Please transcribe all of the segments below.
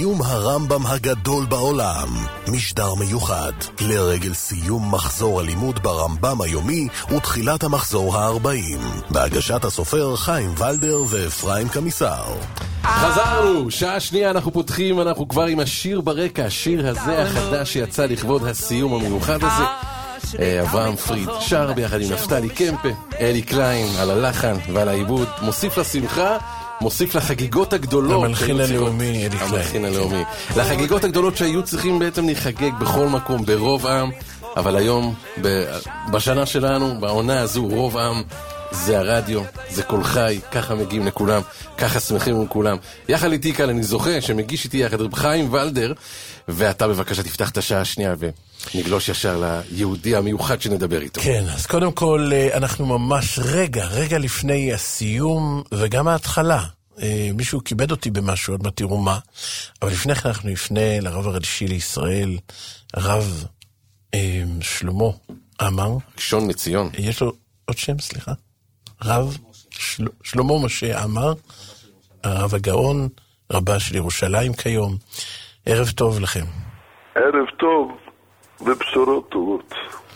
סיום הרמב"ם הגדול בעולם, משדר מיוחד לרגל סיום מחזור הלימוד ברמב"ם היומי ותחילת המחזור ה-40, בהגשת הסופר חיים ולדר ואפרים קמיסר. חזרנו, שעה שנייה אנחנו פותחים, אנחנו כבר עם השיר ברקע, השיר הזה החדש שיצא לכבוד הסיום המיוחד הזה. אברהם פריד שר ביחד עם נפתלי קמפה, אלי קליין על הלחן ועל העיבוד, מוסיף לשמחה, מוסיף לחגיגות הגדולות, המלחין הלאומי, אלי קליין. המלחין הלאומי. לחגיגות הגדולות שהיו צריכים בעצם להיחגג בכל מקום, ברוב עם, אבל היום, בשנה שלנו, בעונה הזו, רוב עם, זה הרדיו, זה כל חי, ככה מגיעים לכולם, ככה שמחים עם כולם. יחד איתי כאן אני זוכה שמגיש איתי יחד רב חיים ולדר, ואתה בבקשה תפתח את השעה השנייה ונגלוש ישר ליהודי המיוחד שנדבר איתו. כן, אז קודם כל אנחנו ממש רגע לפני הסיום וגם ההתחלה. מישהו כיבד אותי במשהו, עוד מה תראו מה. אבל לפני כן אנחנו נפנה לרב הראשי לישראל, הרב שלמה עמר. ראשון לציון. יש לו עוד שם, סליחה. רב שלמה משה עמר, הרב הגאון, רבה של ירושלים כיום. ערב טוב לכם. ערב טוב ובשורות טובות.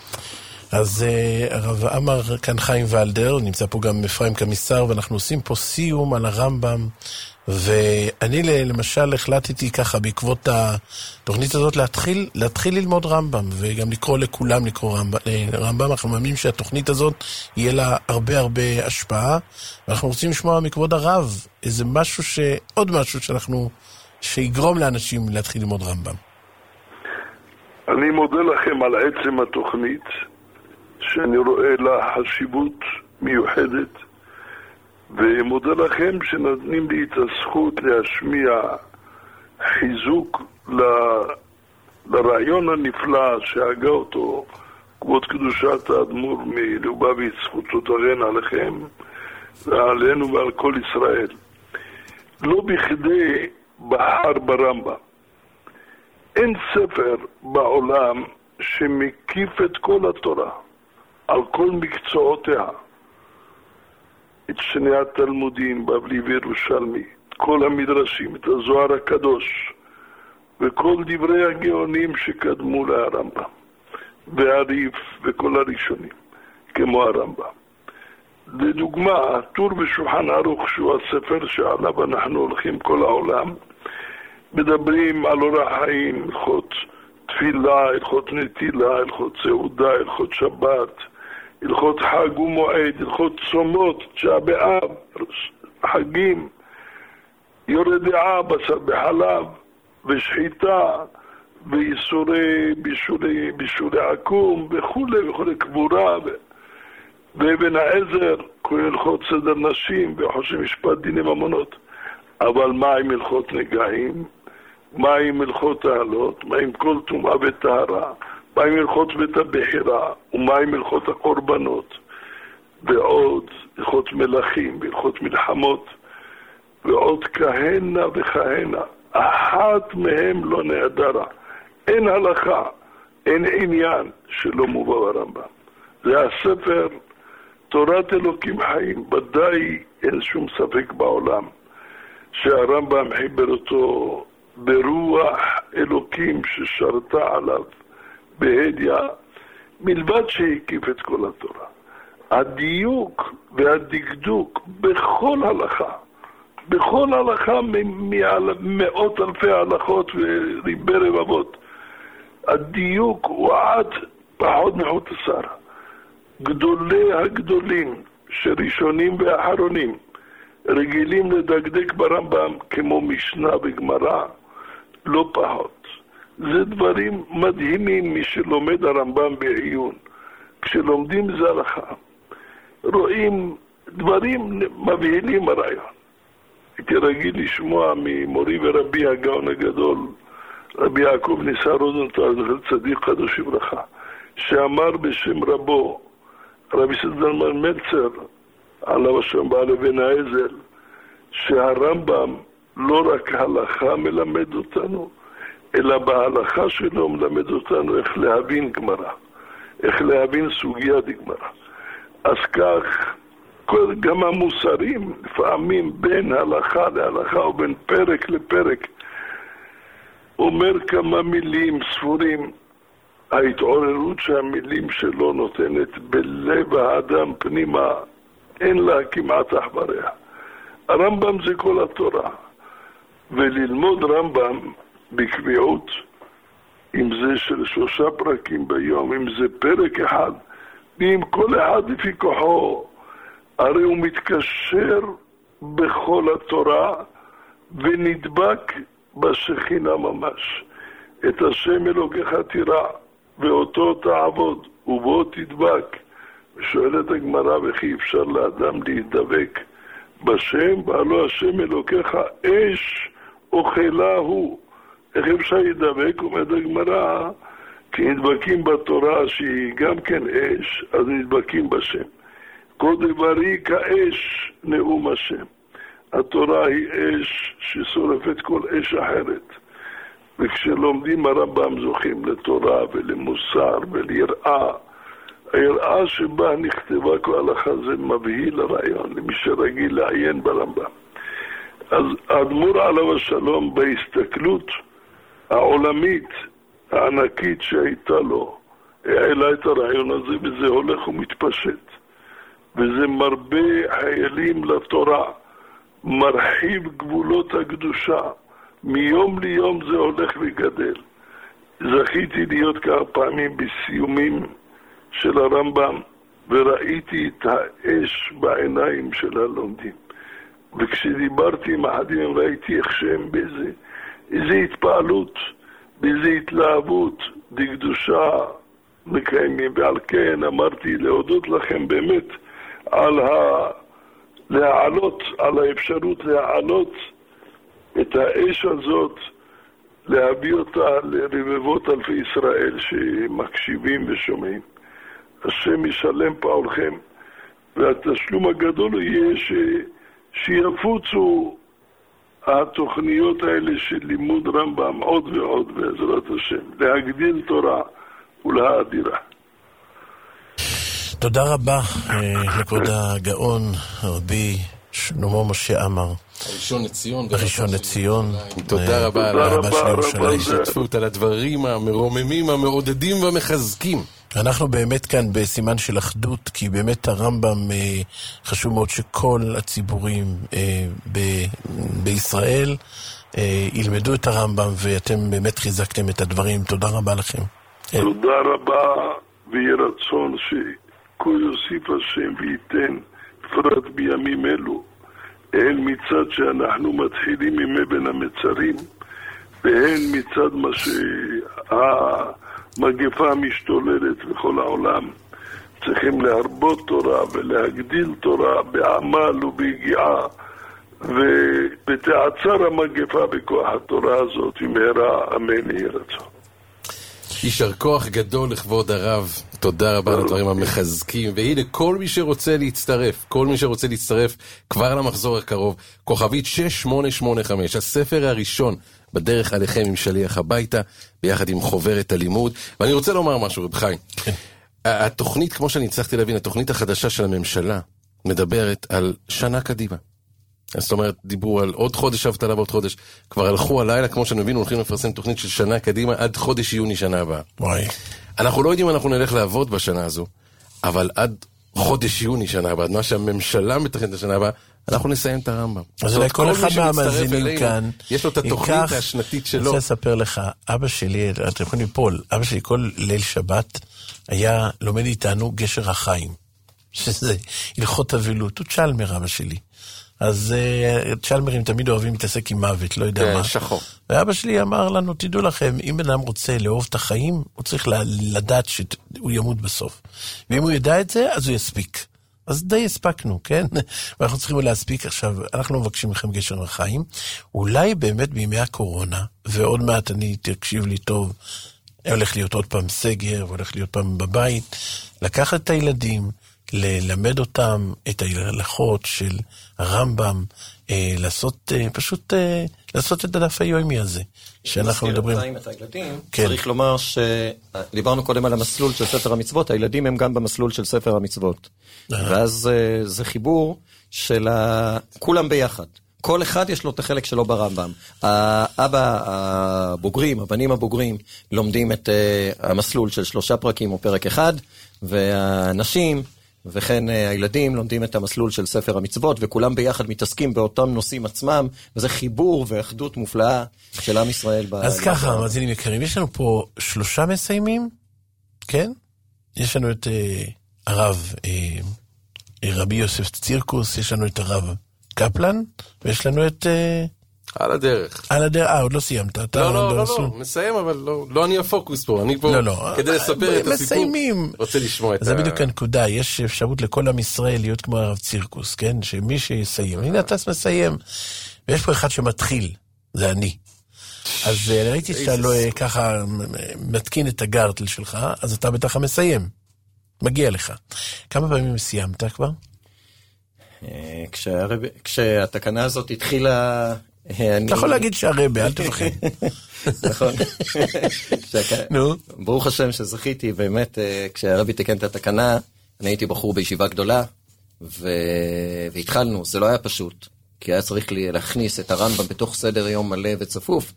אז הרב עמר כאן חיים ולדר, נמצא פה גם אפרים קמיסר, ואנחנו עושים פה סיום על הרמב"ם, ואני למשל החלטתי ככה בעקבות התוכנית הזאת להתחיל ללמוד רמב"ם, וגם לקרוא לכולם לקרוא רמב"ם. אנחנו מאמינים שהתוכנית הזאת יהיה לה הרבה השפעה, ואנחנו רוצים לשמוע מכבוד הרב איזה משהו עוד משהו שיגרום לאנשים להתחיל ללמוד רמב"ם. אני מודה לכם על עצם התוכנית, שאני רואה לה חשיבות מיוחדת, ומודה לכם שנותנים לי את הזכות להשמיע חיזוק לרעיון הנפלא שהגה אותו כבוד קדושת האדמו"ר מלובביץ', זכותו תגן עליכם ועלינו ועל כל ישראל. לא בכדי בחר ברמב"ם. אין ספר בעולם שמקיף את כל התורה על כל מקצועותיה, את שני התלמודים, בבלי וירושלמי, את כל המדרשים, את הזוהר הקדוש וכל דברי הגאונים שקדמו לרמב"ם והריף וכל הראשונים כמו הרמב"ם. לדוגמה, הטור בשולחן ערוך, שהוא הספר שעליו אנחנו הולכים כל העולם, מדברים על אורח חיים, הלכות תפילה, הלכות נטילה, הלכות סעודה, הלכות שבת, הלכות חג ומועד, הלכות צומות, תשעה באב, חגים, יורדעה, בשר בחלב, ושחיטה, ואיסורי בישולי עקום, וכו', קבורה, ואבן העזר, כל הלכות סדר נשים, וחושי משפט דיני ממונות. אבל מה עם הלכות נגעים? מה עם הלכות העלות? מה עם כל טומאה וטהרה? מה עם הלכות בית הבחירה? ומה עם הלכות הקורבנות? ועוד הלכות מלכים, הלכות מלחמות, ועוד כהנה וכהנה. אחת מהם לא נעדרה. אין הלכה, אין עניין שלא מובא ברמב"ם. זה הספר תורת אלוקים חיים. ודאי אין שום ספק בעולם שהרמב"ם חיבר אותו ברוח אלוקים ששרתה עליו בהדיה, מלבד שהקיף את כל התורה. הדיוק והדקדוק בכל הלכה ממאות אלפי הלכות וריבי רבבות, הדיוק הוא עד פחות מחוט השערה. גדולי הגדולים שראשונים ואחרונים רגילים לדקדק ברמב"ם כמו משנה וגמרא, לא פחות. זה דברים מדהימים. מי שלומד הרמב"ם בעיון, כשלומדים זה הלכה, רואים דברים מבהילים הרעיון. הייתי רגיל לשמוע ממורי ורבי הגאון הגדול, רבי יעקב ניסה רוזנטל, זכר צדיק קדוש לברכה, שאמר בשם רבו, רבי סדלמן מלצר, עליו השם בעל אבן העזר, שהרמב"ם לא רק הלכה מלמד אותנו, אלא בהלכה שלו מלמד אותנו איך להבין גמרא, איך להבין סוגיית גמרא. אז כך, גם המוסרים, לפעמים בין הלכה להלכה ובין פרק לפרק, אומר כמה מילים ספורים. ההתעוררות שהמילים שלו נותנת בלב האדם פנימה, אין לה כמעט אחבריה. הרמב"ם זה כל התורה, וללמוד רמב"ם בקביעות, אם זה של 3 פרקים ביום, אם זה פרק אחד, ואם כל אחד לפי כוחו, הרי הוא מתקשר בכל התורה ונדבק בשכינה ממש. את השם אלוקיך תירא ואותו תעבוד ובו תדבק. ושואלת הגמרא, וכי אפשר לאדם להידבק בשם, והלא השם אלוקיך אש אוכלה הוא. איך אפשר להידבק? אומרת הגמרא, כי נדבקים בתורה שהיא גם כן אש, אז נדבקים בשם. כל דברי כאש נאום השם. התורה היא אש ששורפת כל אש אחרת. וכשלומדים הרמב"ם זוכים לתורה ולמוסר וליראה. היראה שבה נכתבה כל הלכה זה מבהיל הרעיון למי שרגיל לעיין ברמב"ם. אז האדמו"ר עליו השלום בהסתכלות העולמית הענקית שהייתה לו, העלה את הרעיון הזה, וזה הולך ומתפשט. וזה מרבה חיילים לתורה, מרחיב גבולות הקדושה. מיום ליום זה הולך וגדל. זכיתי להיות כמה פעמים בסיומים של הרמב"ם, וראיתי את האש בעיניים של הלומדים. וכשדיברתי עם אחדים ראיתי איך שהם איזה התפעלות, באיזה התלהבות, בקדושה מקיימים. ועל כן אמרתי להודות לכם באמת על להעלות, על האפשרות להעלות את האש הזאת, להביא אותה לרבבות אלפי ישראל שמקשיבים ושומעים. השם ישלם פעולכם, והתשלום הגדול יהיה שיפוצו התוכניות האלה של לימוד רמב"ם עוד ועוד בעזרת השם, להגדיל תורה ולהאדירה. תודה רבה לכבוד הגאון רבי שלמה משה עמאר, הראשון לציון. תודה רבה על ההשתתפות, על הדברים המרוממים, המעודדים והמחזקים. אנחנו באמת כאן בסימן של אחדות, כי באמת הרמב"ם חשוב מאוד שכל הציבורים בישראל ילמדו את הרמב"ם, ואתם באמת חיזקתם את הדברים. תודה רבה לכם. תודה רבה, ויהיה רצון שכל יוסיף השם וייתן, בפרט בימים אלו, הן מצד שאנחנו מתחילים עם אבן המצרים, והן מצד מה שהמגפה משתוללת בכל העולם. צריכים להרבות תורה ולהגדיל תורה בעמל וביגיעה, ותעצר המגפה בכוח התורה הזאת, במהרה אמן יהי רצון. יישר כוח גדול לכבוד הרב, תודה רבה על הדברים המחזקים. והנה כל מי שרוצה להצטרף כבר למחזור הקרוב, כוכבית 6885, הספר הראשון בדרך עליכם עם שליח הביתה, ביחד עם חוברת הלימוד. ואני רוצה לומר משהו, רב חיים. התוכנית, כמו שאני הצלחתי להבין, התוכנית החדשה של הממשלה מדברת על שנה קדימה. זאת אומרת, דיברו על עוד חודש אבטלה ועוד חודש. כבר הלכו הלילה, כמו שאני מבין, הולכים לפרסם תוכנית של שנה קדימה עד חודש יוני שנה הבאה. אנחנו לא יודעים אם אנחנו נלך לעבוד בשנה הזו, אבל עד חודש יוני שנה הבאה, מה שהממשלה מתכנת לשנה הבאה, אנחנו נסיים את הרמב"ם. אז כל אחד מהמאזינים כאן, יש לו את התוכנית השנתית שלו. אני רוצה לספר לך, אבא שלי, אתם יכולים ליפול, אבא שלי כל ליל שבת היה לומד איתנו גשר החיים, שזה הלכות אבילות, הוא צ'למר אבא שלי. אז צ'למרים תמיד אוהבים להתעסק עם מוות, לא יודע מה. שחור. ואבא שלי אמר לנו, תדעו לכם, אם אדם רוצה לאהוב את החיים, הוא צריך לדעת שהוא ימות בסוף. ואם הוא ידע את זה, אז הוא יספיק. אז די הספקנו, כן? ואנחנו צריכים להספיק עכשיו, אנחנו מבקשים לכם גשר החיים. אולי באמת בימי הקורונה, ועוד מעט תקשיב לי טוב, הולך להיות עוד פעם סגר, והולך להיות פעם בבית, לקחת את הילדים, ללמד אותם את ההלכות של הרמב"ם, פשוט לעשות את הדף היומי הזה, שאנחנו מדברים. את הילדים, צריך לומר שדיברנו קודם על המסלול של ספר המצוות, הילדים הם גם במסלול של ספר המצוות. ואז זה חיבור של כולם ביחד. כל אחד יש לו את החלק שלו ברמב"ם. הבנים הבוגרים, לומדים את המסלול של 3 פרקים או פרק אחד, והנשים, וכן הילדים לומדים את המסלול של ספר המצוות, וכולם ביחד מתעסקים באותם נושאים עצמם, וזה חיבור ואחדות מופלאה של עם ישראל. אז ככה, מאזינים יקרים, יש לנו פה 3 מסיימים, כן? יש לנו את הרב רבי יוסף צירקוס, יש לנו את הרב קפלן, ויש לנו את... על הדרך. על הדרך, עוד לא סיימת. לא, מסיים, אבל לא אני הפוקוס פה, אני פה כדי לספר את הסיפור. מסיימים. רוצה לשמוע את ה... זה בדיוק הנקודה, יש אפשרות לכל עם ישראל להיות כמו הרב צירקוס, כן? שמי שיסיים, הנה אתה מסיים, ויש פה אחד שמתחיל, זה אני. אז ראיתי שאתה לא ככה מתקין את הגרטל שלך, אז אתה בטח מסיים. מגיע לך. כמה פעמים סיימת כבר? כשהתקנה הזאת התחילה... אתה יכול להגיד שהרבי, אל תפחד. נכון. ברוך השם שזכיתי, באמת, כשהרבי תיקן את התקנה, אני הייתי בחור בישיבה גדולה, והתחלנו, זה לא היה פשוט, כי היה צריך להכניס את הרמב"ם בתוך סדר יום מלא וצפוף,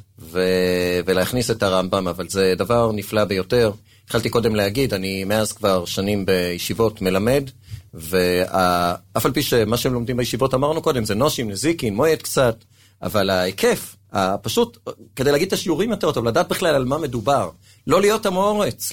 ולהכניס את הרמב"ם, אבל זה דבר נפלא ביותר. התחלתי קודם להגיד, אני מאז כבר שנים בישיבות מלמד, ואף על פי שמה שהם לומדים בישיבות אמרנו קודם, זה נושים, נזיקין, מועד קצת, אבל ההיקף, פשוט, כדי להגיד את השיעורים יותר טוב, לדעת בכלל על מה מדובר, לא להיות המורץ,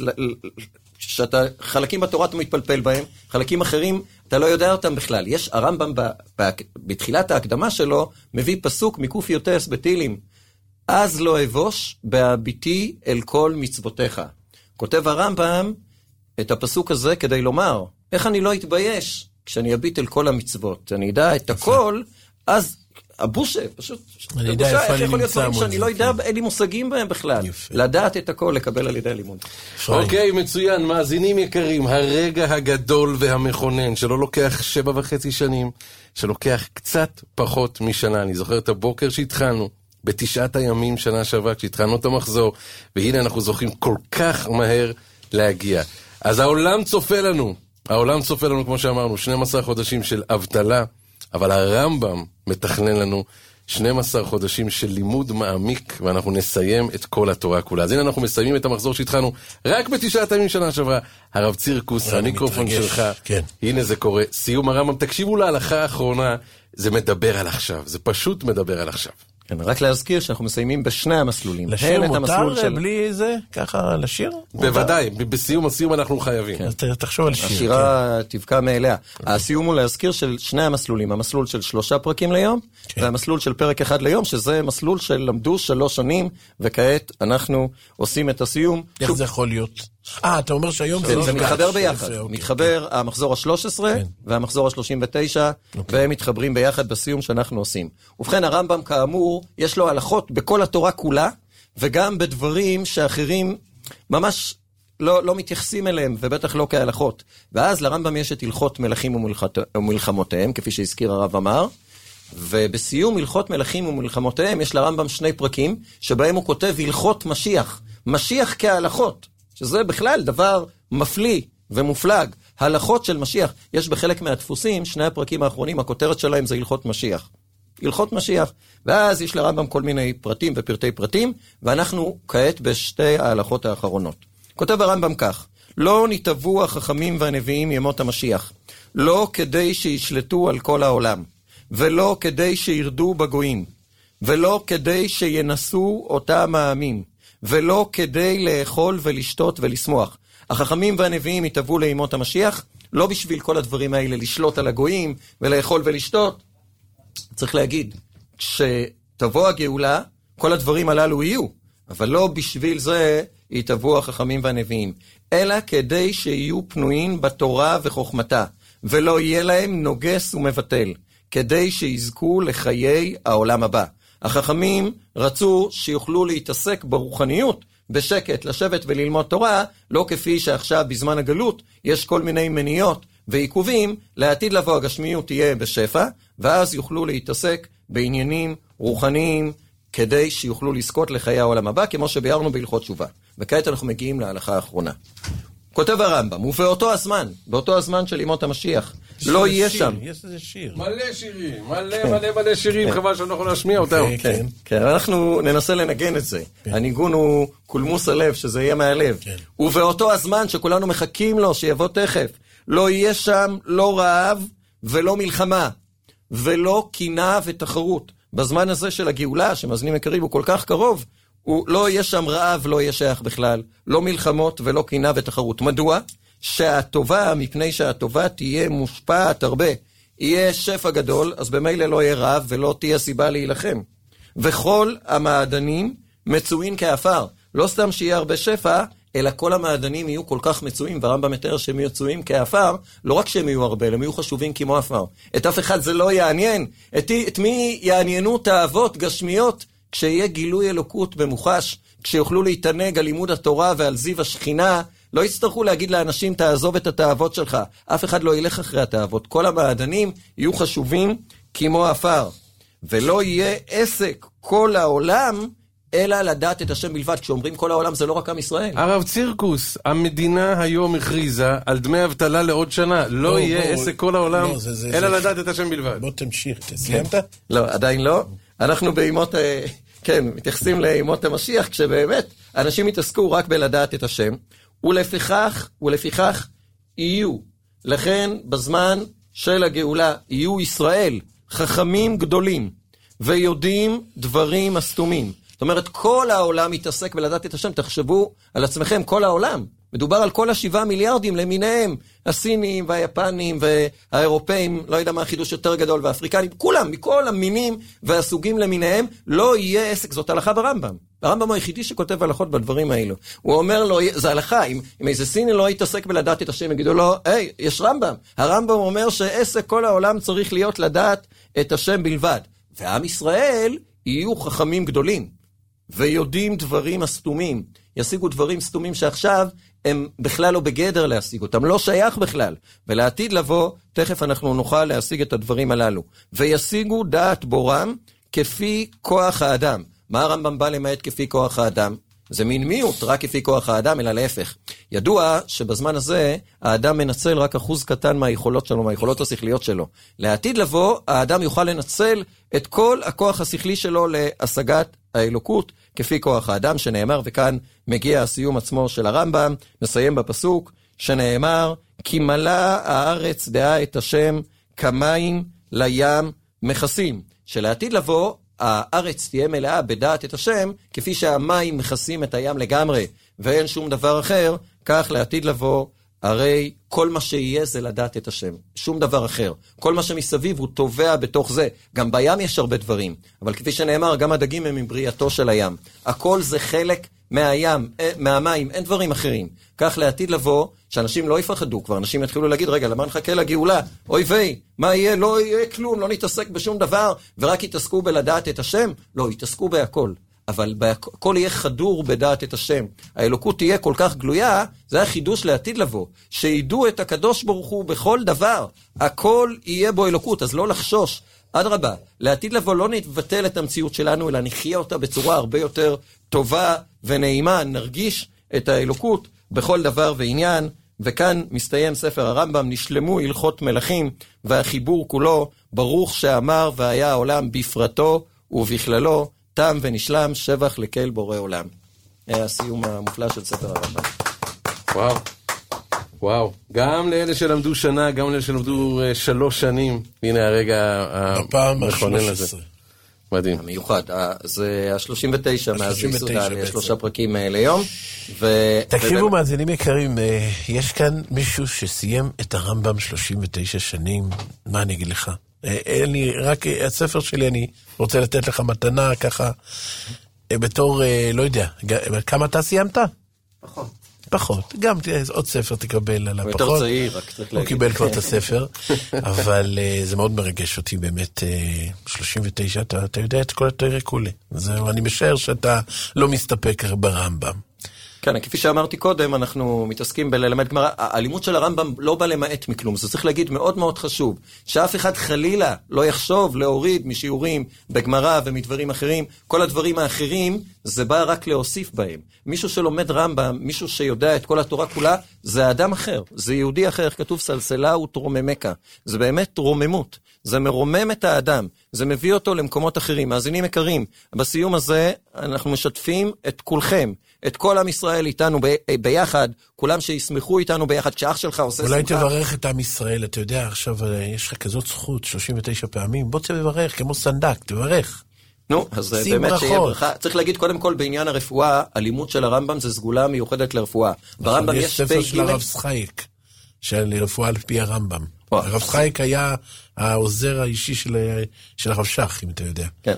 שאתה חלקים בתורה אתה מתפלפל בהם, חלקים אחרים אתה לא יודע אותם בכלל. יש הרמב"ם בתחילת ההקדמה שלו, מביא פסוק מקוף יוטס בתהילים, אז לא אבוש בהביטי אל כל מצוותיך. כותב הרמב"ם את הפסוק הזה כדי לומר, איך אני לא אתבייש כשאני אביט אל כל המצוות, אני אדע את הכל, אז הבושה, פשוט, אני יודע איפה אני נמצא מול שאני לא יודע, אין לי מושגים בהם בכלל, לדעת את הכל, לקבל על ידי הלימוד. אוקיי, מצוין, מאזינים יקרים, הרגע הגדול והמכונן, שלא לוקח 7.5 שנים, שלוקח קצת פחות משנה, אני זוכר את הבוקר שהתחלנו, ב9 הימים שנה שעברה, כשהתחלנו את המחזור, והנה אנחנו זוכים כל כך מהר להגיע. אז העולם צופה לנו, כמו שאמרנו, 12 חודשים של אבטלה, אבל הרמב"ם מתכנן לנו 12 חודשים של לימוד מעמיק, ואנחנו נסיים את כל התורה כולה. אז הנה אנחנו מסיימים את המחזור שהתחלנו רק ב9 הימים שנה שעברה. הרב צירקוס, המיקרופון שלך, כן. הנה זה קורה, סיום הרמב"ם, תקשיבו להלכה האחרונה, זה מדבר על עכשיו, זה פשוט מדבר על עכשיו. כן, רק להזכיר שאנחנו מסיימים בשני המסלולים. לשיר מותר בלי זה? ככה לשיר? בוודאי, בסיום אנחנו חייבים. תחשוב על שיר. השירה תבקע מאליה. הסיום הוא להזכיר של שני המסלולים, המסלול של 3 פרקים ליום, והמסלול של פרק 1 ליום, שזה מסלול של למדו 3 שנים, וכעת אנחנו עושים את הסיום. איך זה יכול להיות? אתה אומר שהיום זה מתחבר ביחד. מתחבר המחזור ה-13 והמחזור ה-39, והם מתחברים ביחד בסיום שאנחנו עושים. ובכן, הרמב"ם כאמור, יש לו הלכות בכל התורה כולה, וגם בדברים שאחרים ממש לא מתייחסים אליהם, ובטח לא כהלכות. ואז לרמב"ם יש את הלכות מלכים ומלחמותיהם, כפי שהזכיר הרב אמר, ובסיום הלכות מלכים ומלחמותיהם יש לרמב"ם 2 פרקים, שבהם הוא כותב הלכות משיח. משיח כהלכות. שזה בכלל דבר מפליא ומופלג. הלכות של משיח, יש בחלק מהדפוסים, 2 הפרקים האחרונים, הכותרת שלהם זה הלכות משיח. הלכות משיח. ואז יש לרמב"ם כל מיני פרטים ופרטי פרטים, ואנחנו כעת בשתי ההלכות האחרונות. כותב הרמב"ם כך, לא נתאבו החכמים והנביאים ימות המשיח, לא כדי שישלטו על כל העולם, ולא כדי שירדו בגויים, ולא כדי שינסו אותם העמים, ולא כדי לאכול ולשתות ולשמוח. החכמים והנביאים יתאבו לימות המשיח, לא בשביל כל הדברים האלה לשלוט על הגויים ולאכול ולשתות. צריך להגיד, כשתבוא הגאולה, כל הדברים הללו יהיו, אבל לא בשביל זה יתאבו החכמים והנביאים, אלא כדי שיהיו פנויים בתורה וחוכמתה, ולא יהיה להם נוגס ומבטל, כדי שיזכו לחיי העולם הבא. החכמים רצו שיוכלו להתעסק ברוחניות, בשקט, לשבת וללמוד תורה, לא כפי שעכשיו בזמן הגלות יש כל מיני מניעות ועיכובים, לעתיד לבוא הגשמיות תהיה בשפע, ואז יוכלו להתעסק בעניינים רוחניים, כדי שיוכלו לזכות לחיי העולם הבא, כמו שביארנו בהלכות תשובה. וכעת אנחנו מגיעים להלכה האחרונה. כותב הרמב"ם, ובאותו הזמן, באותו הזמן של ימות המשיח, לא יהיה שם. יש איזה שיר. מלא שירים, מלא שירים, חבל שאנחנו נשמיע אותם. כן, אנחנו ננסה לנגן את זה. הניגון הוא קולמוס הלב, שזה יהיה מהלב. ובאותו הזמן שכולנו מחכים לו, שיבוא תכף, לא יהיה שם לא רעב ולא מלחמה, ולא קינה ותחרות. בזמן הזה של הגאולה, שמאזינים יקרים, הוא כל כך קרוב, הוא לא יהיה שם רעב, לא יהיה שייך בכלל, לא מלחמות ולא קינה ותחרות. מדוע? שהטובה, מפני שהטובה תהיה מושפעת הרבה, יהיה שפע גדול, אז במילא לא יהיה רעב ולא תהיה סיבה להילחם. וכל המעדנים מצויים כאפר. לא סתם שיהיה הרבה שפע, אלא כל המעדנים יהיו כל כך מצויים, והרמב"ם מתאר שהם מצויים כאפר, לא רק שהם יהיו הרבה, הם יהיו חשובים כמו אפר. את אף אחד זה לא יעניין. את מי יעניינו תאוות גשמיות, כשיהיה גילוי אלוקות במוחש, כשיוכלו להתענג על לימוד התורה ועל זיו השכינה, לא יצטרכו להגיד לאנשים, תעזוב את התאוות שלך. אף אחד לא ילך אחרי התאוות. כל המעדנים יהיו חשובים כמו אפר. ולא יהיה עסק כל העולם, אלא לדעת את השם בלבד. כשאומרים כל העולם זה לא רק עם ישראל. הרב צירקוס, המדינה היום הכריזה על דמי אבטלה לעוד שנה. לא יהיה עסק כל העולם, אלא לדעת את השם בלבד. בוא תמשיך, סיימת? לא, עדיין לא. אנחנו באימות, כן, מתייחסים לאימות המשיח, כשבאמת אנשים יתעסקו רק בלדעת את השם, ולפיכך יהיו. לכן בזמן של הגאולה יהיו ישראל חכמים גדולים, ויודעים דברים הסתומים. זאת אומרת, כל העולם יתעסק בלדעת את השם. תחשבו על עצמכם, כל העולם. מדובר על כל 7 מיליארדים למיניהם, הסינים והיפנים והאירופאים, לא יודע מה החידוש יותר גדול, והאפריקנים, כולם, מכל המינים והסוגים למיניהם, לא יהיה עסק. זאת הלכה ברמב"ם. הרמב"ם הוא היחידי שכותב הלכות בדברים האלו. הוא אומר לו, זה הלכה, אם איזה סיני לא יתעסק בלדעת את השם, יגידו לו, היי, יש רמב"ם. הרמב"ם אומר שעסק כל העולם צריך להיות לדעת את השם בלבד. ועם ישראל יהיו חכמים גדולים, ויודעים דברים הסתומים. ישיגו דברים סתומים שעכשיו הם בכלל לא בגדר להשיג אותם, לא שייך בכלל. ולעתיד לבוא, תכף אנחנו נוכל להשיג את הדברים הללו. וישיגו דעת בורם כפי כוח האדם. מה הרמב"ם בא למעט כפי כוח האדם? זה מין מיעוט, רק כפי כוח האדם, אלא להפך. ידוע שבזמן הזה האדם מנצל רק אחוז קטן מהיכולות שלו, מהיכולות השכליות שלו. לעתיד לבוא, האדם יוכל לנצל את כל הכוח השכלי שלו להשגת האלוקות, כפי כוח האדם שנאמר, וכאן מגיע הסיום עצמו של הרמב"ם, נסיים בפסוק, שנאמר, כי מלא הארץ דעה את השם, כמים לים מכסים. שלעתיד לבוא, הארץ תהיה מלאה בדעת את השם, כפי שהמים מכסים את הים לגמרי, ואין שום דבר אחר, כך לעתיד לבוא, הרי כל מה שיהיה זה לדעת את השם, שום דבר אחר. כל מה שמסביב הוא טובע בתוך זה. גם בים יש הרבה דברים, אבל כפי שנאמר, גם הדגים הם מבריאתו של הים. הכל זה חלק מהים, מהמים, אין דברים אחרים. כך לעתיד לבוא, שאנשים לא יפחדו כבר, אנשים יתחילו להגיד, רגע, למה נחכה לגאולה? אוי ויי, מה יהיה? לא יהיה כלום, לא נתעסק בשום דבר, ורק יתעסקו בלדעת את השם? לא, יתעסקו בהכל. אבל הכל יהיה חדור בדעת את השם. האלוקות תהיה כל כך גלויה, זה החידוש לעתיד לבוא. שידעו את הקדוש ברוך הוא בכל דבר. הכל יהיה בו אלוקות, אז לא לחשוש. אדרבה, לעתיד לבוא לא נבטל את המציאות שלנו, אלא נחיה אותה בצורה הרבה יותר טובה ונעימה. נרגיש את האלוקות בכל דבר ועניין. וכאן מסתיים ספר הרמב"ם, נשלמו הלכות מלכים, והחיבור כולו, ברוך שאמר והיה העולם בפרטו ובכללו, תם ונשלם, שבח לקהל בורא עולם. הסיום המופלא של ספר הרמב"ם. וואו, וואו. גם לאלה שלמדו שנה, גם לאלה שלמדו 3 שנים. הנה הרגע המכונן הזה. מדהים. המיוחד. זה ה-39 מאז יסודה, 3 פרקים ליום. תקשיבו מאזינים יקרים, יש כאן מישהו שסיים את הרמב"ם 39 שנים. מה אני אגיד לך? רק הספר שלי, אני רוצה לתת לך מתנה ככה, בתור, לא יודע, כמה אתה סיימת? פחות. גם עוד ספר תקבל על הפחות. הוא יותר צעיר, רק צריך להגיד. הוא קיבל כבר את הספר, אבל זה מאוד מרגש אותי באמת, 39, אתה יודע את כל התארי כולי. זהו, אני משער שאתה לא מסתפק ברמב"ם. כן, כפי שאמרתי קודם, אנחנו מתעסקים בללמד גמרא. הלימוד של הרמב"ם לא בא למעט מכלום. זה צריך להגיד מאוד מאוד חשוב, שאף אחד חלילה לא יחשוב להוריד משיעורים בגמרא ומדברים אחרים. כל הדברים האחרים, זה בא רק להוסיף בהם. מישהו שלומד רמב"ם, מישהו שיודע את כל התורה כולה, זה אדם אחר, זה יהודי אחר. כתוב סלסלה ותרוממקה. זה באמת רוממות. זה מרומם את האדם. זה מביא אותו למקומות אחרים. מאזינים יקרים, בסיום הזה אנחנו משתפים את כולכם, את כל עם ישראל איתנו ביחד, כולם שישמחו איתנו ביחד, כשאח שלך עושה שמחה. אולי תברך את עם ישראל, אתה יודע, עכשיו יש לך כזאת זכות, 39 פעמים, בוא תברך, כמו סנדק, תברך. נו, אז באמת שיהיה ברכה. צריך להגיד קודם כל בעניין הרפואה, הלימוד של הרמב"ם זה סגולה מיוחדת לרפואה. ברמב"ם יש ספר של הרב שחייק, של רפואה על פי הרמב"ם. הרב שחייק היה העוזר האישי של הרב שח, אם אתה יודע. כן,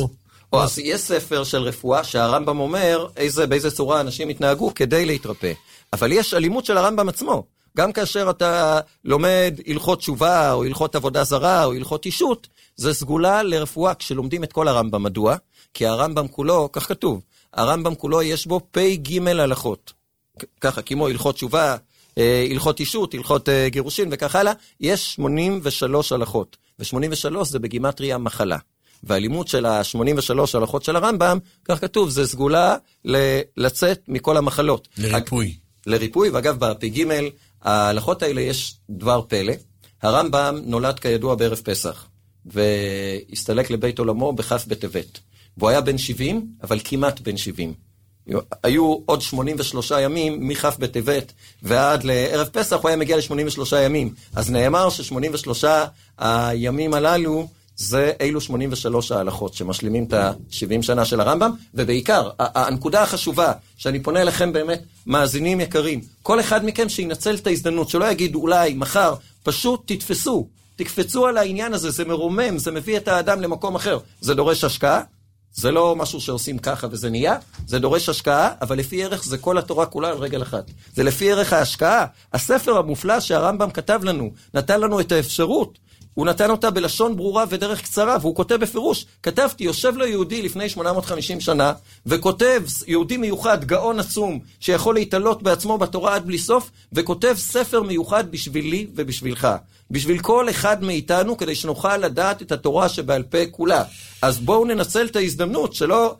אז יש ספר של רפואה שהרמב"ם אומר באיזה צורה אנשים התנהגו כדי להתרפא. אבל יש הלימוד של הרמב"ם עצמו. גם כאשר אתה לומד הלכות תשובה, או הלכות עבודה זרה, או הלכות אישות, זה סגולה לרפואה כשלומדים את כל הרמב"ם. מדוע? כי הרמב"ם כולו, כך כתוב, הרמב"ם כולו יש בו פ"ג הלכות. ככה, כמו הלכות תשובה, הלכות אישות, הלכות גירושין וכך הלאה, יש 83 הלכות. ו-83 זה בגימטריה מחלה. והלימוד של ה-83 הלכות של הרמב"ם, כך כתוב, זה סגולה לצאת מכל המחלות. לריפוי. לריפוי, ואגב, בפ"ג, ההלכות האלה יש דבר פלא. הרמב"ם נולד כידוע בערב פסח, והסתלק לבית עולמו בכף בטבת. והוא היה בן 70, אבל כמעט בן 70. היו עוד 83 ימים מכף בטבת ועד לערב פסח, הוא היה מגיע ל-83 ימים. אז נאמר ש-83 הימים הללו, זה אילו 83 ההלכות שמשלימים את ה-70 שנה של הרמב"ם, ובעיקר, הנקודה החשובה, שאני פונה אליכם באמת, מאזינים יקרים, כל אחד מכם שינצל את ההזדמנות, שלא יגיד אולי, מחר, פשוט תקפצו על העניין הזה, זה מרומם, זה מביא את האדם למקום אחר, זה דורש השקעה, זה לא משהו שעושים ככה וזה נהיה, זה דורש השקעה, אבל לפי ערך זה כל התורה כולה על רגל אחת. זה לפי ערך ההשקעה. הספר המופלא שהרמב"ם כתב לנו, נתן לנו את האפשרות, הוא נתן אותה בלשון ברורה ודרך קצרה, והוא כותב בפירוש, כתבתי, יושב לו יהודי לפני 850 שנה, וכותב יהודי מיוחד, גאון עצום, שיכול להתעלות בעצמו בתורה עד בלי סוף, וכותב ספר מיוחד בשבילי ובשבילך. בשביל כל אחד מאיתנו, כדי שנוכל לדעת את התורה שבעל פה כולה. אז בואו ננצל את ההזדמנות,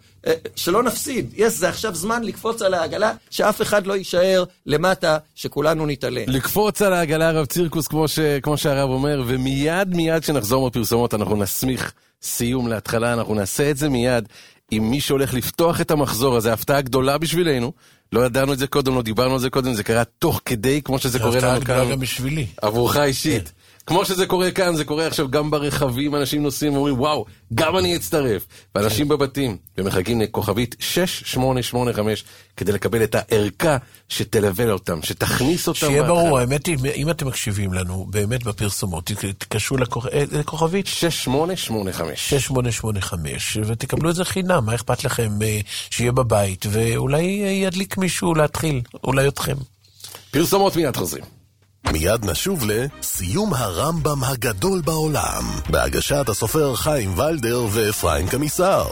שלא נפסיד. זה עכשיו זמן לקפוץ על העגלה, שאף אחד לא יישאר למטה, שכולנו נתעלה. לקפוץ על העגלה, רב צירקוס, כמו שהרב אומר, ומיד שנחזור בפרסומות, אנחנו נסמיך סיום להתחלה, אנחנו נעשה את זה מיד, עם מי שהולך לפתוח את המחזור הזה, הפתעה גדולה בשבילנו, לא ידענו את זה קודם, לא דיברנו על זה קודם, זה קרה תוך כדי, כמו שזה קורה לנו כאן. הפתעה גדולה גם בשבילי. עבורך אישית. כמו שזה קורה כאן, זה קורה עכשיו גם ברכבים, אנשים נוסעים ואומרים, וואו, גם אני אצטרף. ואנשים בבתים, ומחכים לכוכבית 6885, כדי לקבל את הערכה שתלווה אותם, שתכניס אותם. שיהיה ברור, האמת היא, אם אתם מקשיבים לנו, באמת בפרסומות, תקשרו לכוכבית 6885. 6885, ותקבלו את זה חינם, מה אכפת לכם שיהיה בבית, ואולי ידליק מישהו להתחיל, אולי אתכם. פרסומות מיד חוזרים. מיד נשוב לסיום הרמב"ם הגדול בעולם, בהגשת הסופר חיים ולדר ואפרים קמיסר.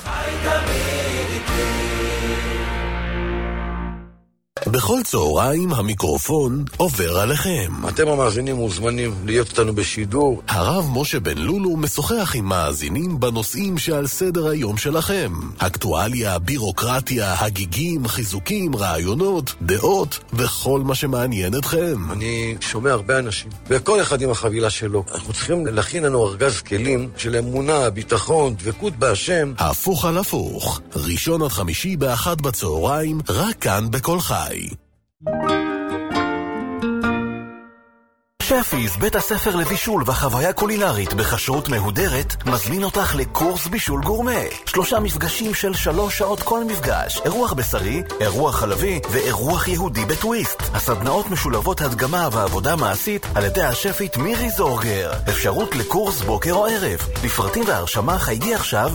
בכל צהריים המיקרופון עובר עליכם. אתם המאזינים מוזמנים להיות איתנו בשידור. הרב משה בן לולו משוחח עם מאזינים בנושאים שעל סדר היום שלכם. אקטואליה, בירוקרטיה, הגיגים, חיזוקים, רעיונות, דעות וכל מה שמעניין אתכם. אני שומע הרבה אנשים, וכל אחד עם החבילה שלו. אנחנו צריכים להכין לנו ארגז כלים של אמונה, ביטחון, דבקות בהשם. הפוך על הפוך, ראשון עד חמישי ב13:00 בצהריים, רק כאן בכל חי. שפיס, בית הספר לבישול וחוויה קולינרית בכשרות מהודרת, מזמין אותך לקורס בישול גורמה. 3 מפגשים של 3 שעות כל מפגש. אירוח בשרי, אירוח חלבי ואירוח יהודי בטוויסט. הסדנאות משולבות הדגמה ועבודה מעשית על ידי השפית מירי זורגר. אפשרות לקורס בוקר או ערב. לפרטים והרשמה חייגי עכשיו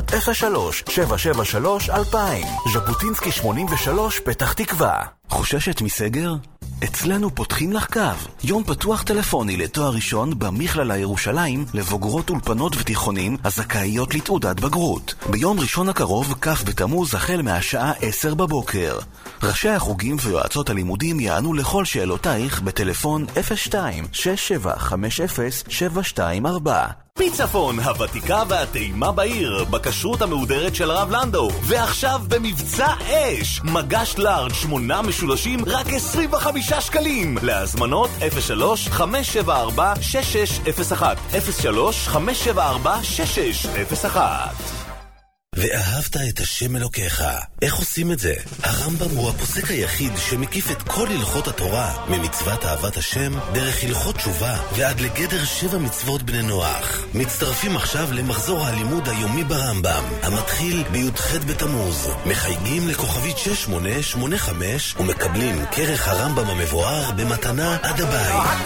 03-773-2000. ז'בוטינסקי 83 פתח תקווה. חוששת מסגר? אצלנו פותחים לך קו. יום פתוח טלפוני לתואר ראשון במכללה ירושלים לבוגרות אולפנות ותיכונים הזכאיות לתעודת בגרות. ביום ראשון הקרוב, כ' בתמוז, החל מהשעה 10 בבוקר. ראשי החוגים ויועצות הלימודים יענו לכל שאלותייך בטלפון 02-6750-724. פיצפון, הוותיקה והטעימה בעיר, בכשרות המהודרת של הרב לנדו. ועכשיו במבצע אש, מגש לארג' 8 משולשים רק 25 שקלים. להזמנות 03-574-6601 03-574-6601. ואהבת את השם אלוקיך. איך עושים את זה? הרמב"ם הוא הפוסק היחיד שמקיף את כל הלכות התורה, ממצוות אהבת השם, דרך הלכות תשובה, ועד לגדר 7 מצוות בני נוח. מצטרפים עכשיו למחזור הלימוד היומי ברמב"ם, המתחיל בי"ח בתמוז. מחייגים לכוכבית 6885 ומקבלים כרך הרמב"ם המבואר במתנה עד הבית.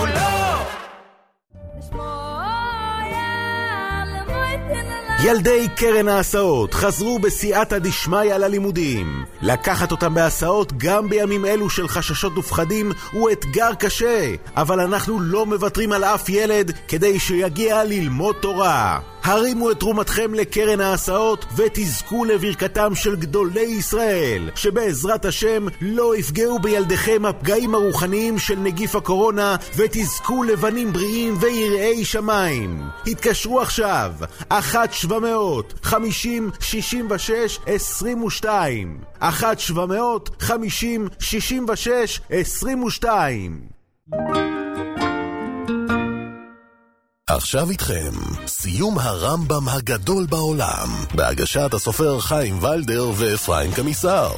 ילדי קרן ההסעות חזרו בסייעתא דשמיא ללימודים. לקחת אותם בהסעות גם בימים אלו של חששות ופחדים הוא אתגר קשה, אבל אנחנו לא מוותרים על אף ילד כדי שיגיע ללמוד תורה. הרימו את תרומתכם לקרן ההסעות ותזכו לברכתם של גדולי ישראל, שבעזרת השם לא יפגעו בילדיכם הפגעים הרוחניים של נגיף הקורונה, ותזכו לבנים בריאים ויראי שמיים. התקשרו עכשיו 1-700-50-66-22 1-700-50-66-22. עכשיו איתכם, סיום הרמב"ם הגדול בעולם, בהגשת הסופר חיים ולדר ואפרים קמיסר.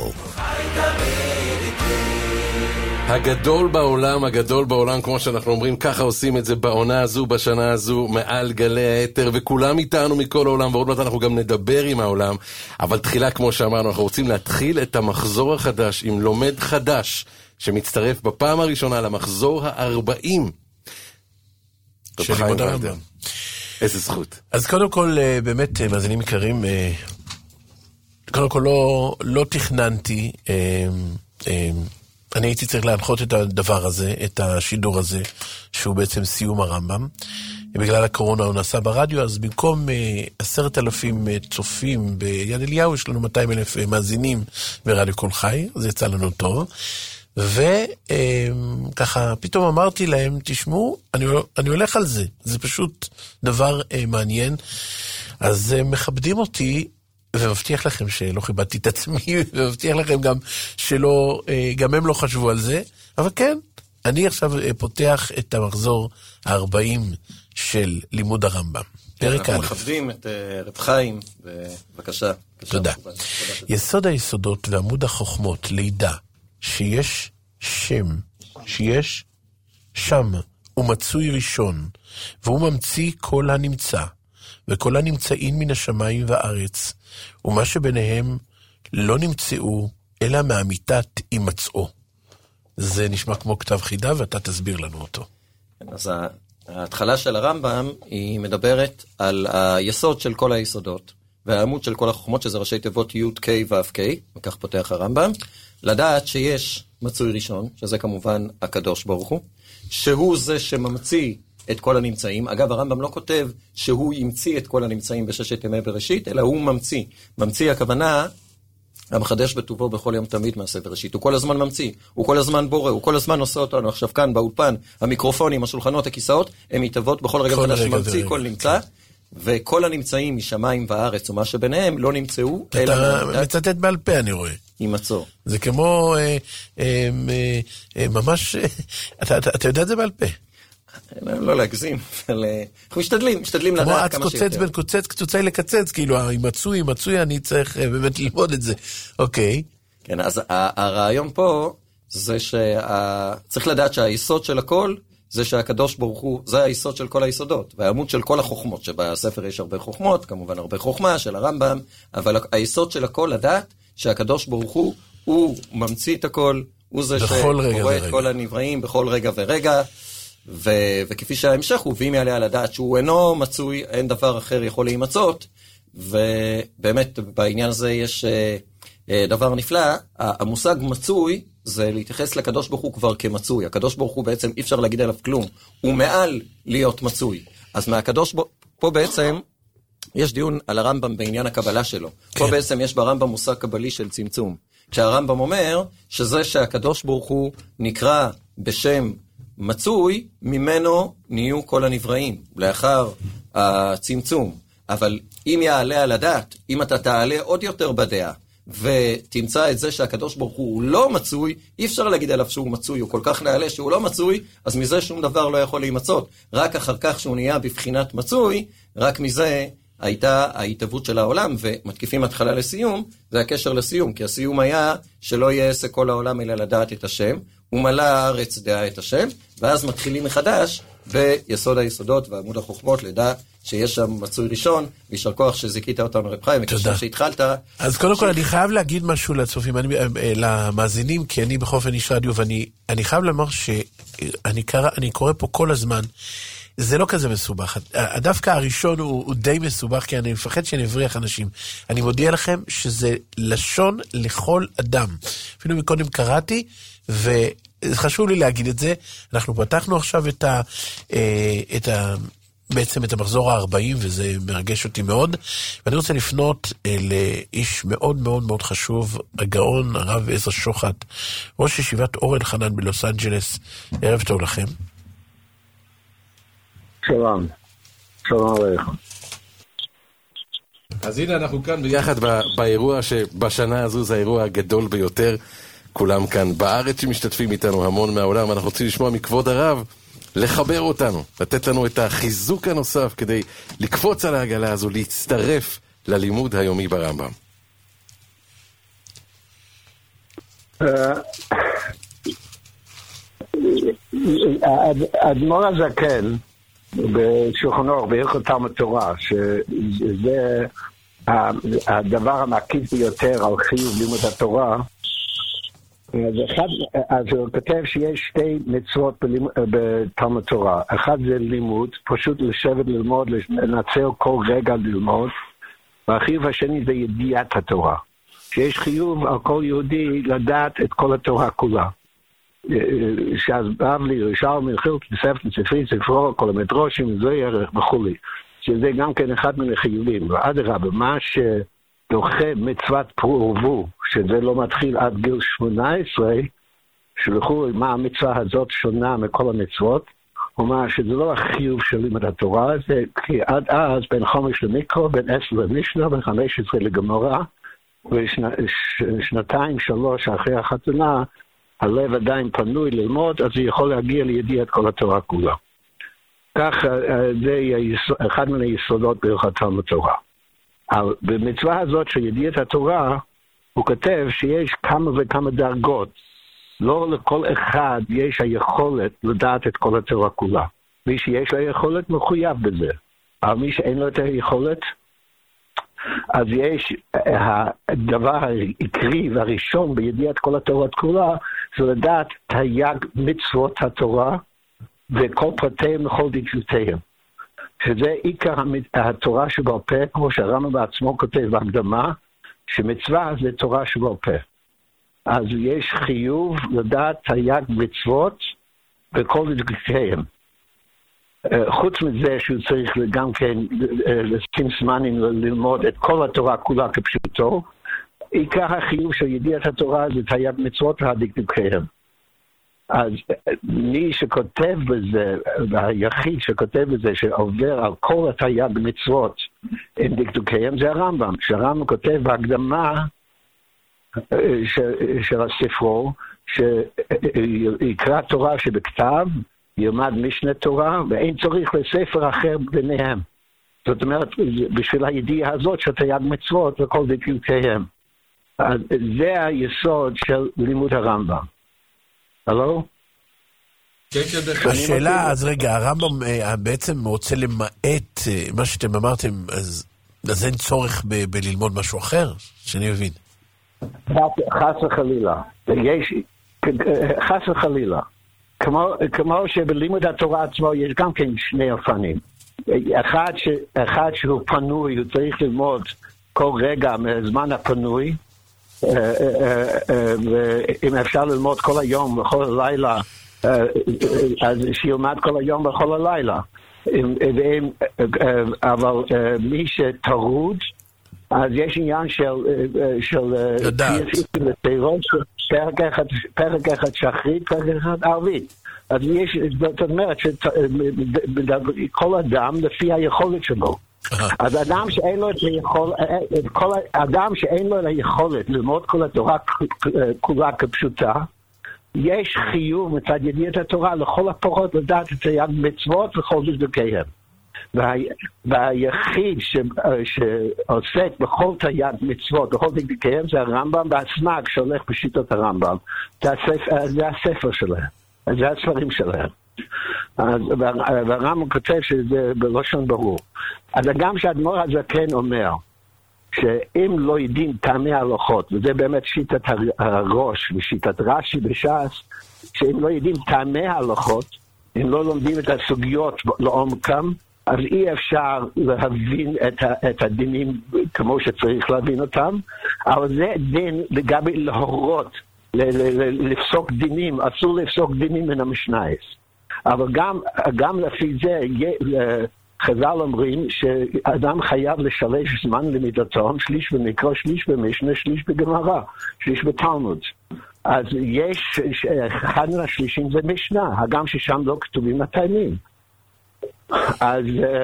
הגדול בעולם, הגדול בעולם, כמו שאנחנו אומרים, ככה עושים את זה בעונה הזו, בשנה הזו, מעל גלי היתר, וכולם איתנו מכל העולם, ועוד מעט אנחנו גם נדבר עם העולם. אבל תחילה, כמו שאמרנו, אנחנו רוצים להתחיל את המחזור החדש עם לומד חדש, שמצטרף בפעם הראשונה למחזור ה-40. של לימוד הרמב"ם. איזה זכות. אז קודם כל, באמת, מאזינים יקרים, קודם כל לא תכננתי, אני הייתי צריך להנחות את הדבר הזה, את השידור הזה, שהוא בעצם סיום הרמב"ם. בגלל הקורונה הוא נעשה ברדיו, אז במקום 10,000 צופים ביד אליהו, יש לנו 200,000 מאזינים ברדיו כל חי, אז יצא לנו טוב. וככה פתאום אמרתי להם, תשמעו, אני הולך על זה, זה פשוט דבר מעניין. אז מכבדים אותי, ומבטיח לכם שלא חיבדתי את עצמי, ומבטיח לכם גם שלא, גם הם לא חשבו על זה, אבל כן, אני עכשיו פותח את המחזור ה-40 של לימוד הרמב"ם. אנחנו מכבדים את רב חיים, בבקשה. תודה. יסוד היסודות ועמוד החוכמות לידע שיש שם, שיש שם, הוא מצוי ראשון, והוא ממציא כל הנמצא, וכל הנמצאים מן השמיים והארץ, ומה שביניהם לא נמצאו, אלא מאמיתת הימצאו. זה נשמע כמו כתב חידה, ואתה תסביר לנו אותו. אז ההתחלה של הרמב"ם היא מדברת על היסוד של כל היסודות, והעמוד של כל החוכמות, שזה ראשי תיבות י' ק' ו' ק', וכך פותח הרמב"ם, לדעת שיש מצוי ראשון, שזה כמובן הקדוש ברוך הוא, שהוא זה שממציא את כל הנמצאים. אגב, הרמב"ם לא כותב שהוא ימציא את כל הנמצאים בששת ימי בראשית, אלא הוא ממציא. ממציא הכוונה, המחדש בטובו בכל יום תמיד מעשה בראשית. הוא כל הזמן ממציא, הוא כל הזמן בורא, הוא כל הזמן עושה אותנו. עכשיו כאן באולפן, המיקרופונים, השולחנות, הכיסאות, הם מתהוות בכל רגע חדש ממציא, כל נמצא. וכל הנמצאים משמיים וארץ ומה שביניהם לא נמצאו. אתה מצטט בעל פה, אני רואה. הימצאו. זה כמו ממש, אתה יודע את זה בעל פה. לא להגזים, אבל אנחנו משתדלים לדעת כמה שיותר. כמו עץ קוצץ, קצוצי לקצץ, כאילו, הימצוי, אני צריך באמת ללמוד את זה. אוקיי. כן, אז הרעיון פה זה שצריך לדעת שהיסוד של הכל, זה שהקדוש ברוך הוא, זה היסוד של כל היסודות, והעמוד של כל החוכמות, שבספר יש הרבה חוכמות, כמובן הרבה חוכמה של הרמב"ם, אבל היסוד של הכל לדעת שהקדוש ברוך הוא ממציא את הכל, הוא זה שקורא את כל הנבראים בכל רגע ורגע, וכפי שההמשך הוא, ואם יעלה על הדעת שהוא אינו מצוי, אין דבר אחר יכול להימצאות, ובאמת בעניין הזה יש דבר נפלא, המושג מצוי זה להתייחס לקדוש ברוך הוא כבר כמצוי. הקדוש ברוך הוא בעצם אי אפשר להגיד עליו כלום. הוא מעל להיות מצוי. אז מהקדוש ברוך פה בעצם יש דיון על הרמב"ם בעניין הקבלה שלו. פה בעצם יש ברמב"ם מושג קבלי של צמצום. כשהרמב"ם אומר שזה שהקדוש ברוך הוא נקרא בשם מצוי, ממנו נהיו כל הנבראים, לאחר הצמצום. אבל אם יעלה על הדעת, אם אתה תעלה עוד יותר בדעה, ותמצא את זה שהקדוש ברוך הוא לא מצוי, אי אפשר להגיד עליו שהוא מצוי, הוא כל כך נעלה שהוא לא מצוי, אז מזה שום דבר לא יכול להימצאות. רק אחר כך שהוא נהיה בבחינת מצוי, רק מזה הייתה ההתהוות של העולם, ומתקיפים התחלה לסיום, זה הקשר לסיום, כי הסיום היה שלא יעשה כל העולם אלא לדעת את השם, ומלא הארץ דעה את השם, ואז מתחילים מחדש ביסוד היסודות ועמוד החוכמות, לדע שיש שם מצוי ראשון, וישר כוח שזיקית אותנו רב חיים, וכשם שהתחלת. אז קודם כל אני חייב להגיד משהו לצופים, למאזינים, כי אני בכל אופן איש רדיו, ואני חייב לומר שאני קורא פה כל הזמן, זה לא כזה מסובך. הדווקא הראשון הוא די מסובך, כי אני מפחד שנבריח אנשים. אני מודיע לכם שזה לשון לכל אדם. אפילו מקודם קראתי, וחשוב לי להגיד את זה. אנחנו פתחנו עכשיו בעצם את המחזור ה-40, וזה מרגש אותי מאוד. ואני רוצה לפנות לאיש מאוד מאוד מאוד חשוב, הגאון הרב עזרא שוחט, ראש ישיבת אור אלחנן בלוס אנג'לס. ערב טוב לכם. שלום, שלום עליכם. אז הנה אנחנו כאן ביחד באירוע שבשנה הזו זה האירוע הגדול ביותר. כולם כאן בארץ שמשתתפים איתנו, המון מהעולם. אנחנו רוצים לשמוע מכבוד הרב, לחבר אותנו, לתת לנו את החיזוק הנוסף כדי לקפוץ על העגלה הזו, להצטרף ללימוד היומי ברמב"ם. האדמו"ר הזקן בשולחן אור, בהלכות תלמוד תורה, שזה הדבר המקיף ביותר על חיוב לימוד התורה, אז הוא כותב שיש שתי מצוות בתלמוד תורה. אחד זה לימוד, פשוט לשבת ללמוד, לנצל כל רגע ללמוד, והחיוב השני זה ידיעת התורה. שיש חיוב על כל יהודי לדעת את כל התורה כולה. שאז בבלי, רשאל, מלכות, ספר, ספרי, ספרו, כל המדרושים, זה ערך וכולי. שזה גם כן אחד מן החיובים. ואדרבה, מה שדוחה מצוות פרו ורבו, שזה לא מתחיל עד גיל 18, שלכו מה המצווה הזאת שונה מכל המצוות, הוא אומר שזה לא החיוב של לימוד התורה, זה כי עד אז בין 5 למיקרו, בין 10 למשנה, בין 15 לגמרא, ושנתיים, 3 אחרי החתונה, הלב עדיין פנוי ללמוד, אז הוא יכול להגיע לידיעת כל התורה כולה. כך זה אחד מן היסודות בהלכות תלמוד תורה. במצווה הזאת של ידיעת התורה, הוא כותב שיש כמה וכמה דרגות. לא לכל אחד יש היכולת לדעת את כל התורה כולה. מי שיש לו יכולת מחויב בזה. אבל מי שאין לו את היכולת, אז יש הדבר העיקרי והראשון בידיעת כל התורה כולה, זה לדעת תייג מצוות התורה וכל פרטיהם לכל דקדוקיהם. שזה עיקר התורה שבעל פה, כמו שהרמב"ם בעצמו כותב בהקדמה, שמצווה זה תורה שבעל פה. אז יש חיוב לדעת תייג מצוות וכל דקדוקיהם. חוץ מזה שהוא צריך גם כן לשים זמנים ללמוד את כל התורה כולה כפשוטו, עיקר החיוב של ידיעת התורה זה תייג מצוות והדקדוקיהם. אז מי שכותב בזה, והיחיד שכותב בזה שעובר על כל התייג מצוות עם דקדוקיהם, זה הרמב"ם. שהרמב"ם כותב בהקדמה של הספרו, שיקרא תורה שבכתב, ילמד משנה תורה, ואין צורך לספר אחר ביניהם. זאת אומרת, בשביל הידיעה הזאת שתייג מצוות וכל דקדוקיהם. אז זה היסוד של לימוד הרמב"ם. הלו? השאלה, אז רגע, הרמב"ם בעצם רוצה למעט מה שאתם אמרתם, אז אין צורך בללמוד משהו אחר, שאני מבין. חס וחלילה. חס וחלילה. כמו שבלימוד התורה עצמו יש גם כן שני אופנים. אחד שהוא פנוי, הוא צריך ללמוד כל רגע מהזמן הפנוי, ואם אפשר ללמוד כל היום וכל הלילה, אז שילמד כל היום וכל הלילה. אבל מי שטרוד, אז יש עניין של פרק אחד שחרית, פרק אחד ערבית. אז יש, זאת אומרת, כל אדם לפי היכולת שלו. אז אדם שאין לו היכולת ללמוד כל התורה כולה כפשוטה, יש חיוב מצד ידיעת התורה לכל הפחות לדעת את היד מצוות וכל דקדוקיהם. והיחיד שעוסק בכל תרי"ג מצוות וכל דקדוקיהם זה הרמב"ם והסנ"ג שהולך בשיטות הרמב"ם. זה הספר שלהם, זה הספרים שלהם. והרמב"ם כותב שזה בלשון ברור. אז גם שהאדמו"ר הזקן אומר שאם לא יודעים טעמי ההלכות, וזה באמת שיטת הראש ושיטת רש"י בש"ס, שאם לא יודעים טעמי ההלכות, אם לא לומדים את הסוגיות לעומקם, אז אי אפשר להבין את הדינים כמו שצריך להבין אותם, אבל זה דין לגבי להורות, לפסוק דינים, אסור לפסוק דינים מן המשנייס. אבל גם לפי זה, חז"ל אומרים שאדם חייב לשלש זמן למידתו, שליש במקרא, שליש במשנה, שליש בגמרא, שליש בתלמוד. אז יש, אחד מהשלישים זה משנה, הגם ששם לא כתובים הטעמים. אז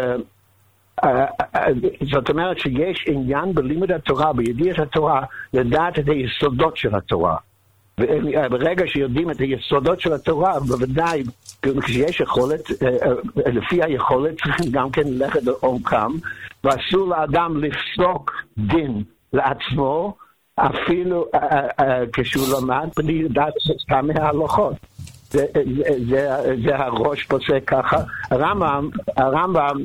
זאת אומרת שיש עניין בלימוד התורה, בידיעת התורה, לדעת את היסודות של התורה. ברגע שיודעים את היסודות של התורה, בוודאי כשיש יכולת, לפי היכולת צריכים גם כן ללכת לעומקם, ואסור לאדם לפסוק דין לעצמו, אפילו כשהוא למד, בלי לדעת טעמי ההלכות. זה הראש פוסק ככה. הרמב"ם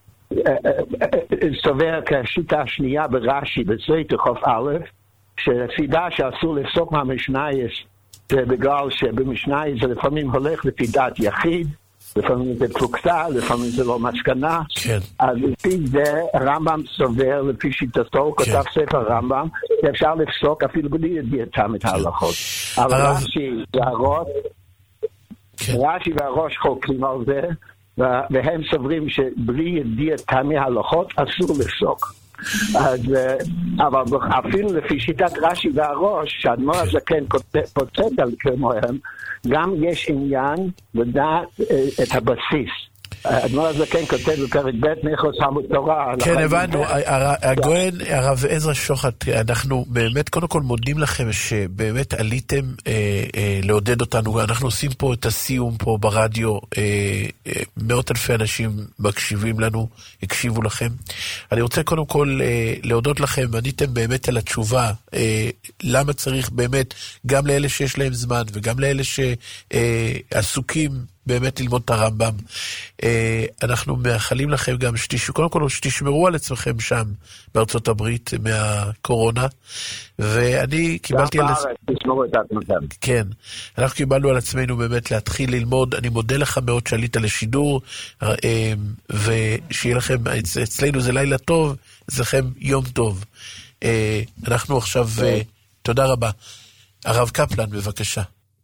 סובר כשיטה השנייה ברש"י, בסייטה חוף א', שהסיבה שאסור לפסוק מהמשנייס זה בגלל שבמשנייס זה לפעמים הולך לפי דעת יחיד, לפעמים זה פלוגתא, לפעמים זה לא מסקנה. כן. אז לפי זה הרמב"ם סובר, לפי שיטתו, כתב ספר הרמב"ם, שאפשר לפסוק אפילו בלי ידיעתם את ההלכות. אבל רש"י והראש חוקרים על זה, והם סוברים שבלי ידיעת טעמי ההלכות אסור לפסוק. אבל אפילו לפי שיטת רש"י והראש, שהאדמו"ר הזקן פוצץ על כמוהם, גם יש עניין לדעת את הבסיס. האדמו"ר הזקן כותב בפרק ב' מהלכות תלמוד תורה. כן, הבנו. הגאון הרב עזרא שוחט, אנחנו באמת קודם כל מודים לכם שבאמת עליתם לעודד אותנו. אנחנו עושים פה את הסיום פה ברדיו, מאות אלפי אנשים מקשיבים לנו, הקשיבו לכם. אני רוצה קודם כל להודות לכם, עניתם באמת על התשובה, למה צריך באמת, גם לאלה שיש להם זמן וגם לאלה שעסוקים באמת ללמוד את הרמב"ם. אנחנו מאחלים לכם גם קודם כל שתשמרו על עצמכם שם בארצות הברית מהקורונה, ואני קיבלתי על כן, אנחנו קיבלנו על עצמנו באמת להתחיל ללמוד. אני מודה לך מאוד שעלית לשידור, ושיהיה לכם, אצלנו זה לילה טוב, אצלכם יום טוב. אנחנו עכשיו, תודה רבה. הרב קפלן, בבקשה.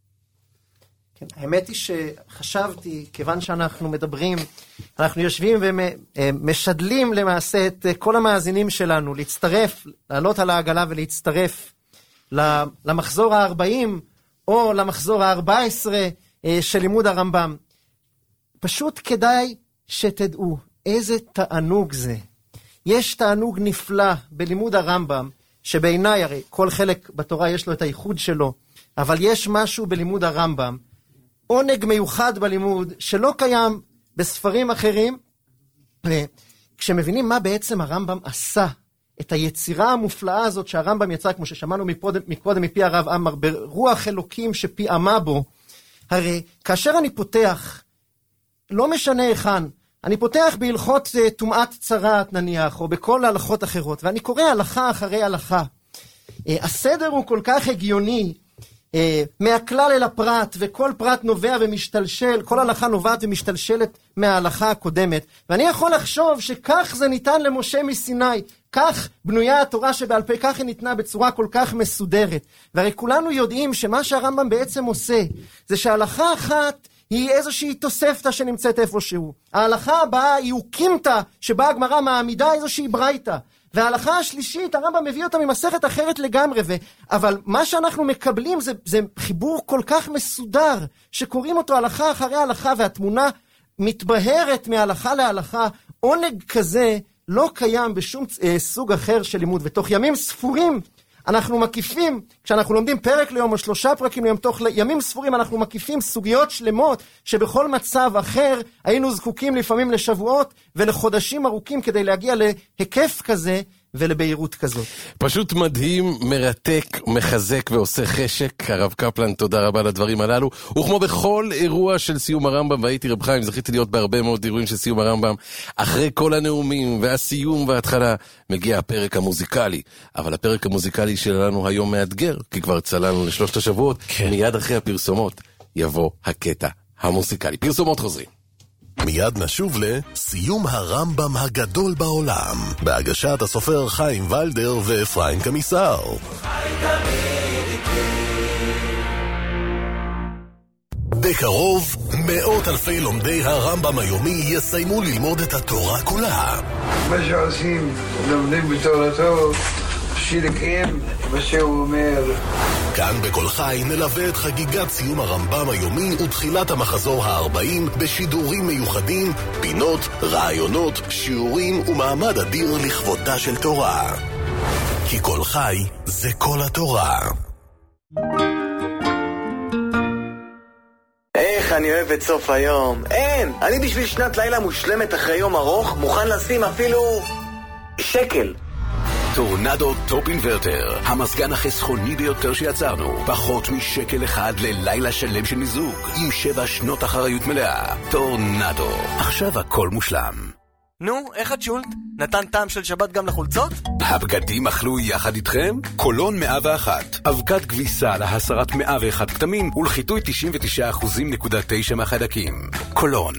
האמת היא שחשבתי, כיוון שאנחנו מדברים, אנחנו יושבים ומשדלים למעשה את כל המאזינים שלנו להצטרף, לעלות על העגלה ולהצטרף למחזור ה-40 או למחזור ה-14 של לימוד הרמב"ם. פשוט כדאי שתדעו איזה תענוג זה. יש תענוג נפלא בלימוד הרמב"ם, שבעיניי הרי כל חלק בתורה יש לו את הייחוד שלו, אבל יש משהו בלימוד הרמב"ם, עונג מיוחד בלימוד, שלא קיים בספרים אחרים. כשמבינים מה בעצם הרמב"ם עשה, את היצירה המופלאה הזאת שהרמב"ם יצא, כמו ששמענו מקודם מפי הרב עמר, ברוח אלוקים שפיעמה בו, הרי כאשר אני פותח, לא משנה היכן, אני פותח בהלכות טומאת צרת נניח, או בכל הלכות אחרות, ואני קורא הלכה אחרי הלכה. הסדר הוא כל כך הגיוני, מהכלל אל הפרט, וכל פרט נובע ומשתלשל, כל הלכה נובעת ומשתלשלת מההלכה הקודמת, ואני יכול לחשוב שכך זה ניתן למשה מסיני, כך בנויה התורה שבעל פה, כך היא ניתנה בצורה כל כך מסודרת. והרי כולנו יודעים שמה שהרמב"ם בעצם עושה, זה שההלכה אחת היא איזושהי תוספתא שנמצאת איפשהו. ההלכה הבאה היא אוקימתא, שבה הגמרא מעמידה איזושהי ברייתא. וההלכה השלישית, הרמב"ם מביא אותה ממסכת אחרת לגמרי, אבל מה שאנחנו מקבלים זה חיבור כל כך מסודר, שקוראים אותו הלכה אחרי הלכה, והתמונה מתבהרת מהלכה להלכה. עונג כזה לא קיים בשום סוג אחר של לימוד, ותוך ימים ספורים אנחנו מקיפים, כשאנחנו לומדים פרק ליום או 3 פרקים ליום, תוך ימים ספורים אנחנו מקיפים סוגיות שלמות, שבכל מצב אחר היינו זקוקים לפעמים לשבועות ולחודשים ארוכים כדי להגיע להיקף כזה ולבהירות כזאת. פשוט מדהים, מרתק, מחזק ועושה חשק. הרב קפלן, תודה רבה לדברים הללו. וכמו בכל אירוע של סיום הרמב"ם, והייתי רב חיים, זכיתי להיות בהרבה מאוד אירועים של סיום הרמב"ם, אחרי כל הנאומים והסיום וההתחלה מגיע הפרק המוזיקלי. אבל הפרק המוזיקלי שלנו היום מאתגר, כי כבר צללנו ל3 השבועות. מיד אחרי הפרסומות יבוא הקטע המוזיקלי. פרסומות חוזרים. מיד נשוב לסיום הרמב"ם הגדול בעולם, בהגשת הסופר חיים ולדר ואפרים קמיסר. בקרוב, מאות אלפי לומדי הרמב"ם היומי יסיימו ללמוד את התורה כולה. מה שעושים, לומדים בתורתו, שילקים מה שהוא אומר. כאן בכל חי נלווה את חגיגת סיום הרמב"ם היומי ותחילת המחזור ה-40 בשידורים מיוחדים, פינות, רעיונות, שיעורים ומעמד אדיר לכבודה של תורה. כי כל חי זה כל התורה. איך אני אוהב את סוף היום. אין, אני בשביל שנת לילה מושלמת אחרי יום ארוך מוכן לשים אפילו שקל. טורנדו טופ אינברטר, המזגן החסכוני ביותר שיצרנו. פחות משקל אחד ללילה שלם של מיזוג, עם 7 שנות אחריות מלאה. טורנדו, עכשיו הכל מושלם. נו, איך הג'ולט? נתן טעם של שבת גם לחולצות? הבגדים אכלו יחד איתכם? קולון 101, אבקת כביסה להסרת 101 כתמים ולחיטוי 99.9% מהחיידקים. קולון.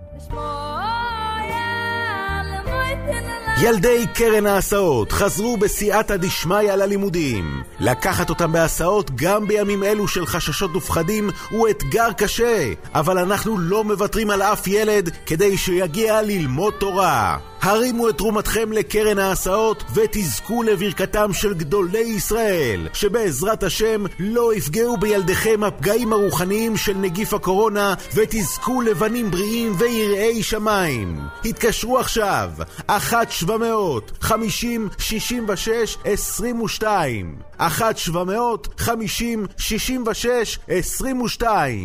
ילדי קרן ההסעות חזרו בסייעתא דשמיא ללימודים. לקחת אותם בהסעות גם בימים אלו של חששות ופחדים הוא אתגר קשה, אבל אנחנו לא מוותרים על אף ילד כדי שיגיע ללמוד תורה. הרימו את תרומתכם לקרן ההסעות ותזכו לברכתם של גדולי ישראל, שבעזרת השם לא יפגעו בילדיכם הפגעים הרוחניים של נגיף הקורונה, ותזכו לבנים בריאים ויראי שמיים. התקשרו עכשיו 1-700-50-66-22 1-700-50-66-22.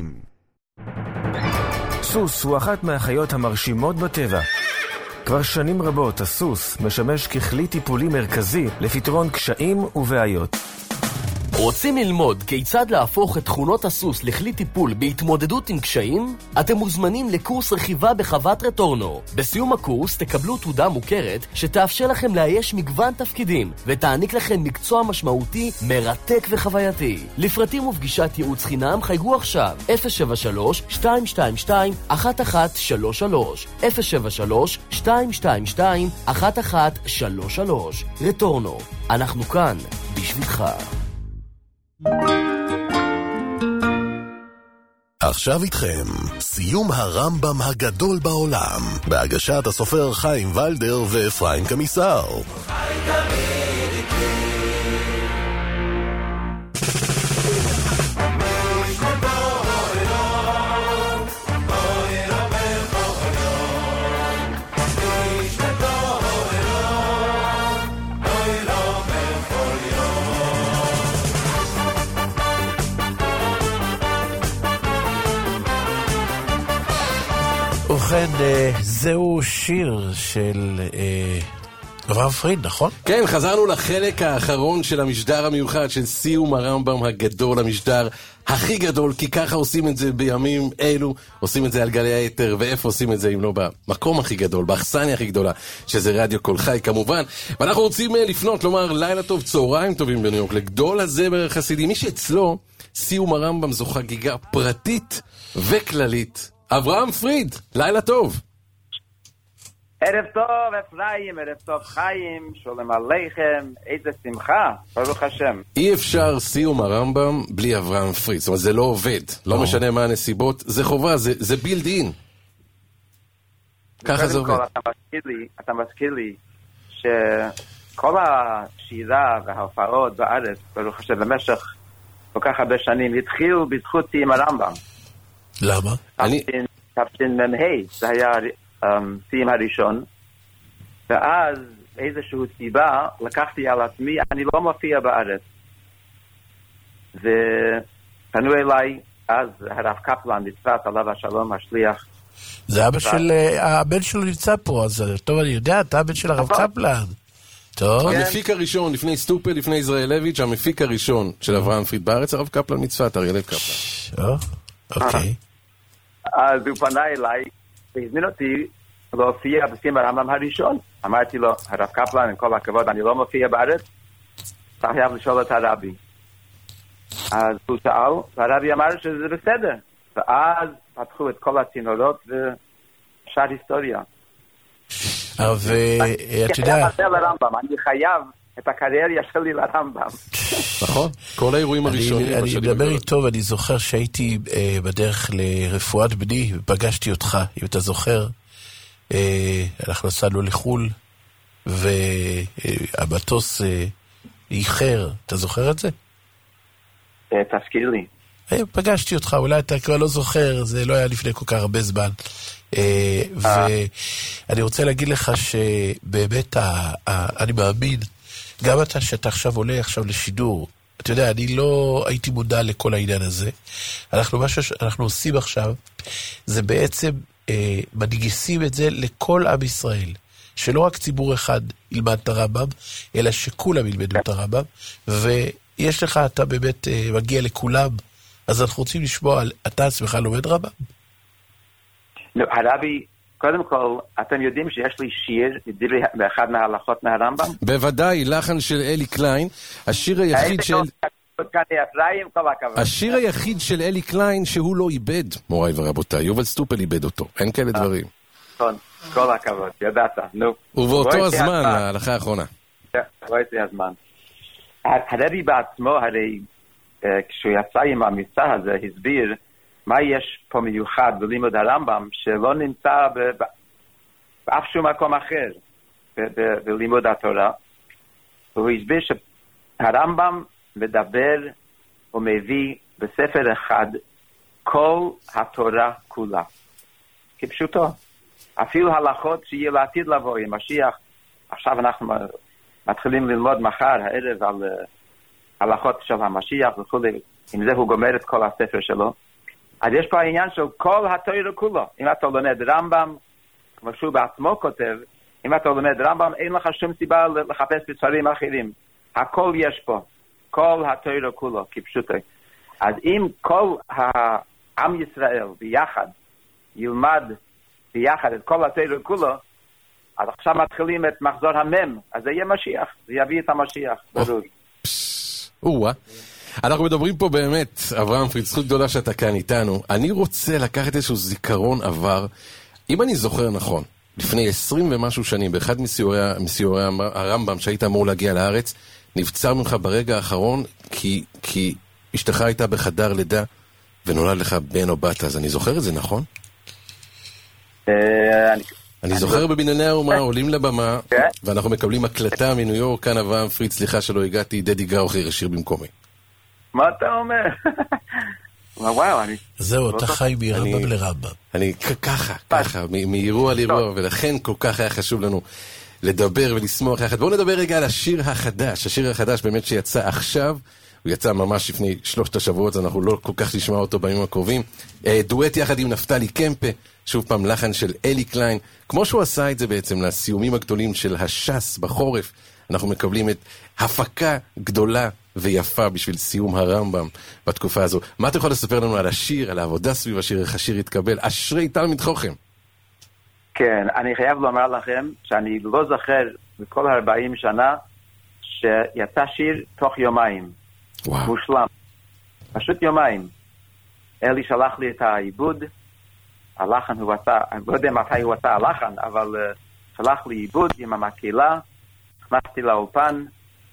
סוס הוא אחת מהחיות המרשימות בטבע. כבר שנים רבות הסוס משמש ככלי טיפולי מרכזי לפתרון קשיים ובעיות. רוצים ללמוד כיצד להפוך את תכונות הסוס לכלי טיפול בהתמודדות עם קשיים? אתם מוזמנים לקורס רכיבה בחוות רטורנו. בסיום הקורס תקבלו תעודה מוכרת שתאפשר לכם לאייש מגוון תפקידים ותעניק לכם מקצוע משמעותי, מרתק וחווייתי. לפרטים ופגישת ייעוץ חינם חייגו עכשיו 073-222-1133 073-222-1133. רטורנו, אנחנו כאן בשבילך. עכשיו איתכם, סיום הרמב"ם הגדול בעולם, בהגשת הסופר חיים ולדר ואפרים קמיסר. ובכן, זהו שיר של אברהם פריד, נכון? כן, חזרנו לחלק האחרון של המשדר המיוחד של סיום הרמב"ם הגדול, המשדר הכי גדול, כי ככה עושים את זה בימים אלו, עושים את זה על גלי היתר, ואיפה עושים את זה אם לא במקום הכי גדול, באכסניה הכי גדולה, שזה רדיו כל חי כמובן. ואנחנו רוצים לפנות, לומר לילה טוב, צהריים טובים בניו יורק, לגדול הזמר החסידי, מי שאצלו סיום הרמב"ם זו חגיגה פרטית וכללית. אברהם פריד, לילה טוב. ערב טוב אפרים, ערב טוב חיים, שולם עליכם, איזה שמחה, ברוך השם. אי אפשר סיום הרמב"ם בלי אברהם פריץ, זאת אומרת זה לא עובד, לא משנה מה הנסיבות, זה חובה, זה בילד אין. ככה זה עובד. אתה מזכיר לי שכל השירה וההופעות בארץ, ברוך השם, במשך כל כך הרבה שנים, התחילו בזכות סיום הרמב"ם. למה? תשמ"ה, זה היה סיום הראשון, ואז איזשהו סיבה לקחתי על עצמי, אני לא מופיע בארץ. ופנו אליי אז הרב קפלן, נצרת עליו השלום, השליח. זה אבא של, הבן שלו נמצא פה, אז טוב, אני יודע, אתה הבן של הרב קפלן. טוב. המפיק הראשון, לפני סטופל, לפני יזרעאלביץ', המפיק הראשון של אברהם פריד בארץ, הרב קפלן מצפת, אריה לב קפלן. אוקיי. אז הוא פנה אליי, והזמין אותי להופיע בסיום הרמב"ם הראשון. אמרתי לו, הרב קפלן, עם כל הכבוד, אני לא מופיע בארץ, אתה חייב לשאול את הרבי. אז הוא שאל, והרבי אמר שזה בסדר. ואז פתחו את כל הצינורות ושאר היסטוריה. ואתה יודע... אני חייב את הקריירה שלי לרמב"ם. נכון, כל האירועים הראשונים. אני מדבר איתו ואני זוכר שהייתי בדרך לרפואת בני ופגשתי אותך, אם אתה זוכר. אנחנו נסענו לחול והמטוס איחר, אתה זוכר את זה? תזכיר לי. פגשתי אותך, אולי אתה כבר לא זוכר, זה לא היה לפני כל כך הרבה זמן. ואני רוצה להגיד לך שבאמת אני מאמין, גם אתה שאתה עכשיו עולה עכשיו לשידור, אתה יודע, אני לא הייתי מודע לכל העניין הזה. מה שאנחנו עושים עכשיו, זה בעצם מנגיסים את זה לכל עם ישראל. שלא רק ציבור אחד ילמד את הרמב"ם, אלא שכולם ילמדו את הרמב"ם, ויש לך, אתה באמת מגיע לכולם, אז אנחנו רוצים לשמוע, אתה עצמך לומד רמב"ם? הרבי, קודם כל, אתם יודעים שיש לי שיר באחד מההלכות מהרמב"ם? בוודאי, לחן של אלי קליין, השיר היחיד של אלי קליין שהוא לא איבד, מוריי ורבותיי, יובל סטופל איבד אותו, אין כאלה דברים. נכון, כל הכבוד, ידעת, נו. ובאותו הזמן, ההלכה האחרונה. ראיתי הזמן. הרבי בעצמו, הרי כשהוא יצא עם המבצע הזה, הסביר מה יש פה מיוחד בלימוד הרמב"ם שלא נמצא באף שום מקום אחר בלימוד התורה. והוא הסביר שהרמב"ם מדבר ומביא בספר אחד כל התורה כולה. כפשוטו. אפילו הלכות שיהיה לעתיד לבוא עם משיח. עכשיו אנחנו מתחילים ללמוד מחר הערב על הלכות של המשיח וכו'. עם זה הוא גומר את כל הספר שלו. אז יש פה העניין של כל התורה כולו. אם אתה לומד רמב"ם, כמו שהוא בעצמו כותב, אם אתה לומד רמב"ם, אין לך שום סיבה לחפש בספרים אחרים. הכל יש פה. כל התורה כולו, כפשוטו. אז אם כל העם ישראל ביחד ילמד ביחד את כל התורה כולו, אז עכשיו מתחילים את מחזור המם. אז זה יהיה משיח. זה יביא את המשיח. ברור. אנחנו מדברים פה באמת, אברהם פריד, זכות גדולה שאתה כאן איתנו. אני רוצה לקחת איזשהו זיכרון עבר, אם אני זוכר נכון, לפני 20 ומשהו שנים, באחד מסיורי הרמב"ם שהיית אמור להגיע לארץ, נבצר ממך ברגע האחרון, כי אשתך הייתה בחדר לידה, ונולד לך בן או בת, אז אני זוכר את זה, נכון? אני זוכר בבנייני האומה, עולים לבמה, ואנחנו מקבלים הקלטה מניו יורק, כאן אברהם פריד, סליחה שלא הגעתי, דדי גאוכי השיר במקומי. מה אתה אומר? וואו, אני... זהו, אתה חי מרמב"ם לרמב"ם. אני ככה, מאירוע לאירוע, ולכן כל כך היה חשוב לנו לדבר ולשמוח יחד. בואו נדבר רגע על השיר החדש, השיר החדש באמת שיצא עכשיו, הוא יצא ממש לפני 3 שבועות, אנחנו לא כל כך נשמע אותו בימים הקרובים. דואט יחד עם נפתלי קמפה, שוב פעם לחן של אלי קליין, כמו שהוא עשה את זה בעצם לסיומים הגדולים של הש"ס בחורף, אנחנו מקבלים את הפקה גדולה ויפה בשביל סיום הרמב"ם בתקופה הזו. מה אתה יכול לספר לנו על השיר, על העבודה סביב השיר, איך השיר התקבל? אשרי תלמיד חוכם. כן, אני חייב לומר לכם שאני לא זוכר בכל 40 שנה שיצא שיר תוך יומיים. מושלם. פשוט יומיים. אלי שלח לי את העיבוד, הלחן הוא עשה, אני לא יודע מתי הוא עשה הלחן, אבל שלח לי עיבוד עם המקהילה, נכנסתי לאולפן,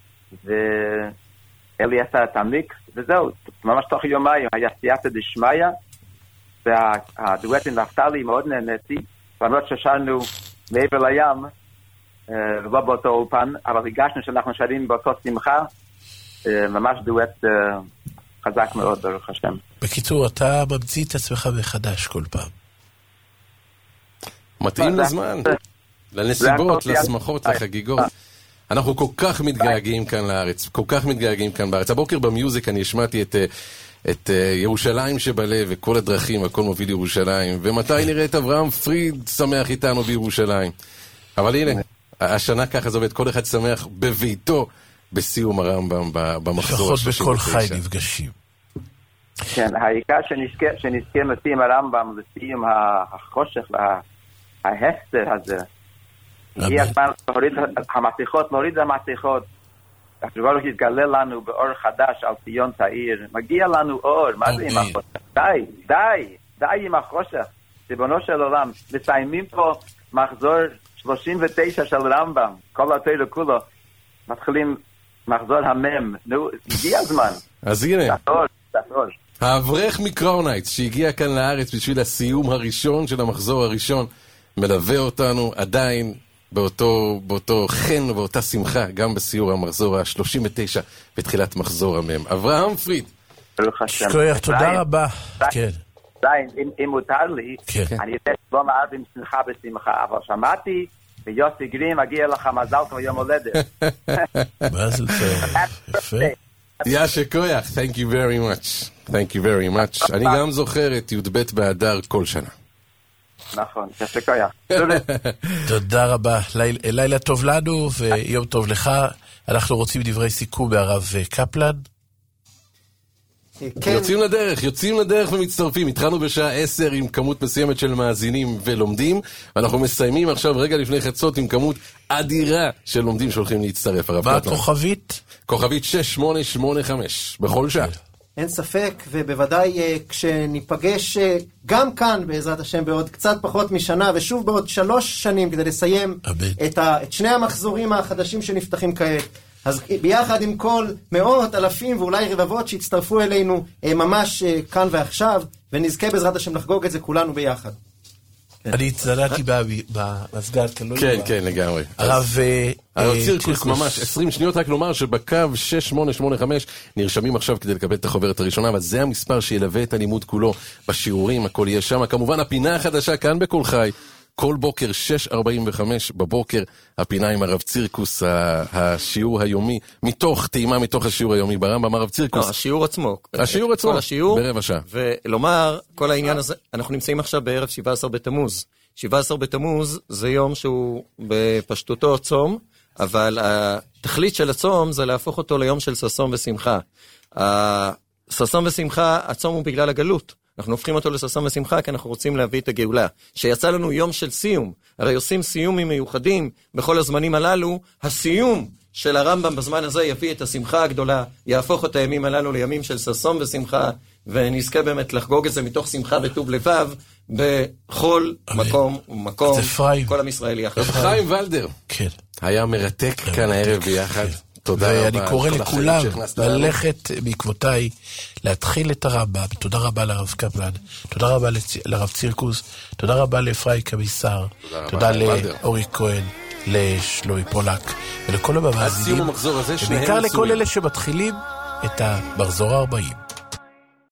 ואלי עשה את המיקס, וזהו, ממש תוך יומיים היה סייעתא דשמיא, והדואט עם נפתלי מאוד נהניתי, למרות ששרנו מעבר לים, ולא באותו אולפן, אבל הרגשנו שאנחנו שרים באותו שמחה, ממש דואט חזק מאוד, ברוך השם. בקיצור, אתה ממציא את עצמך מחדש כל פעם. מתאים לזמן, לנסיבות, לשמחות, לחגיגות. אנחנו כל כך מתגעגעים כאן לארץ, כל כך מתגעגעים כאן בארץ. הבוקר במיוזיק אני השמעתי את ירושלים שבלב וכל הדרכים, הכל מוביל ירושלים. ומתי נראה את אברהם פריד שמח איתנו בירושלים? אבל הנה, השנה ככה זה עובד, כל אחד שמח בביתו בסיום הרמב"ם במחזור ה-39. לפחות בכל חי נפגשים. כן, העיקר שנזכה לשים הרמב"ם לסיום החושך וההסתר הזה. הגיע הזמן להוריד המתיחות, הקדוש ברוך הוא יתגלה לנו באור חדש על ציון תאיר. מגיע לנו אור, מה זה עם החושך? די עם החושך, ריבונו של עולם. מסיימים פה מחזור 39 של רמב"ם, כל התורה כולו, מתחילים מחזור המם. נו, הגיע הזמן. אז הנה, האברך מקראונייטס שהגיע כאן לארץ בשביל הסיום הראשון של המחזור הראשון, מלווה אותנו עדיין באותו חן ובאותה שמחה, גם בסיור המחזור ה-39 בתחילת מחזור המם. אברהם פריד. שכוייך, תודה רבה. כן. אם מותר לי, אני יודע שלא מערב עם שמחה בשמחה, אבל שמעתי ויוסי גרין מגיע לך מזל טוב יום הולדת. מזל טוב. יפה. יאשה כוייך, thank you very much. אני גם זוכר את י"ב באדר כל שנה. נכון, יאשה כוייך. תודה רבה. לילה טוב לנו ויום טוב לך. אנחנו רוצים דברי סיכום מהרב קפלן. יוצאים לדרך ומצטרפים. התחלנו בשעה 10 עם כמות מסוימת של מאזינים ולומדים, ואנחנו מסיימים עכשיו רגע לפני חצות עם כמות אדירה של לומדים שהולכים להצטרף. מה הכוכבית? כוכבית 6885 בכל שעה. אין ספק, ובוודאי כשניפגש גם כאן בעזרת השם בעוד קצת פחות משנה, ושוב בעוד 3 שנים כדי לסיים את שני המחזורים החדשים שנפתחים כעת. אז ביחד עם כל מאות, אלפים ואולי רבבות שהצטרפו אלינו ממש כאן ועכשיו, ונזכה בעזרת השם לחגוג את זה כולנו ביחד. אני הצטרפתי במסגד, כן, לגמרי. הרב צירקוס, ממש 20 שניות, רק לומר שבקו 6885 נרשמים עכשיו כדי לקבל את החוברת הראשונה, אבל זה המספר שילווה את הלימוד כולו בשיעורים, הכל יהיה שם. כמובן הפינה החדשה כאן בכל חי, כל בוקר 6:45 בבוקר, הפינה עם הרב צירקוס, השיעור היומי, טעימה מתוך השיעור היומי ברמב"ם. הרב צירקוס. השיעור עצמו. כל השיעור ברבע שעה. ולומר, כל העניין הזה, אנחנו נמצאים עכשיו בערב 17 בתמוז. 17 בתמוז זה יום שהוא בפשטותו צום, אבל התכלית של הצום זה להפוך אותו ליום של ששון ושמחה. ששון ושמחה, הצום הוא בגלל הגלות. אנחנו הופכים אותו לששון ושמחה, כי אנחנו רוצים להביא את הגאולה. שיצא לנו יום של סיום. הרי עושים סיומים מיוחדים בכל הזמנים הללו. הסיום של הרמב"ם בזמן הזה יביא את השמחה הגדולה, יהפוך את הימים הללו לימים של ששון ושמחה, ונזכה באמת לחגוג את זה מתוך שמחה וטוב לבב, בכל מקום ומקום, כל עם ישראל יחד. חיים ולדר. היה מרתק כאן הערב ביחד. ואני קורא לכולם ללכת בעקבותיי, להתחיל את הרמב"ם. תודה רבה לרב קפלן, תודה רבה לרב צירקוס, תודה רבה לאפרים קמיסר, תודה לאורי כהן, לשלומי פולק ולכל המאזינים, ובעיקר לכל אלה שמתחילים את המחזור 40.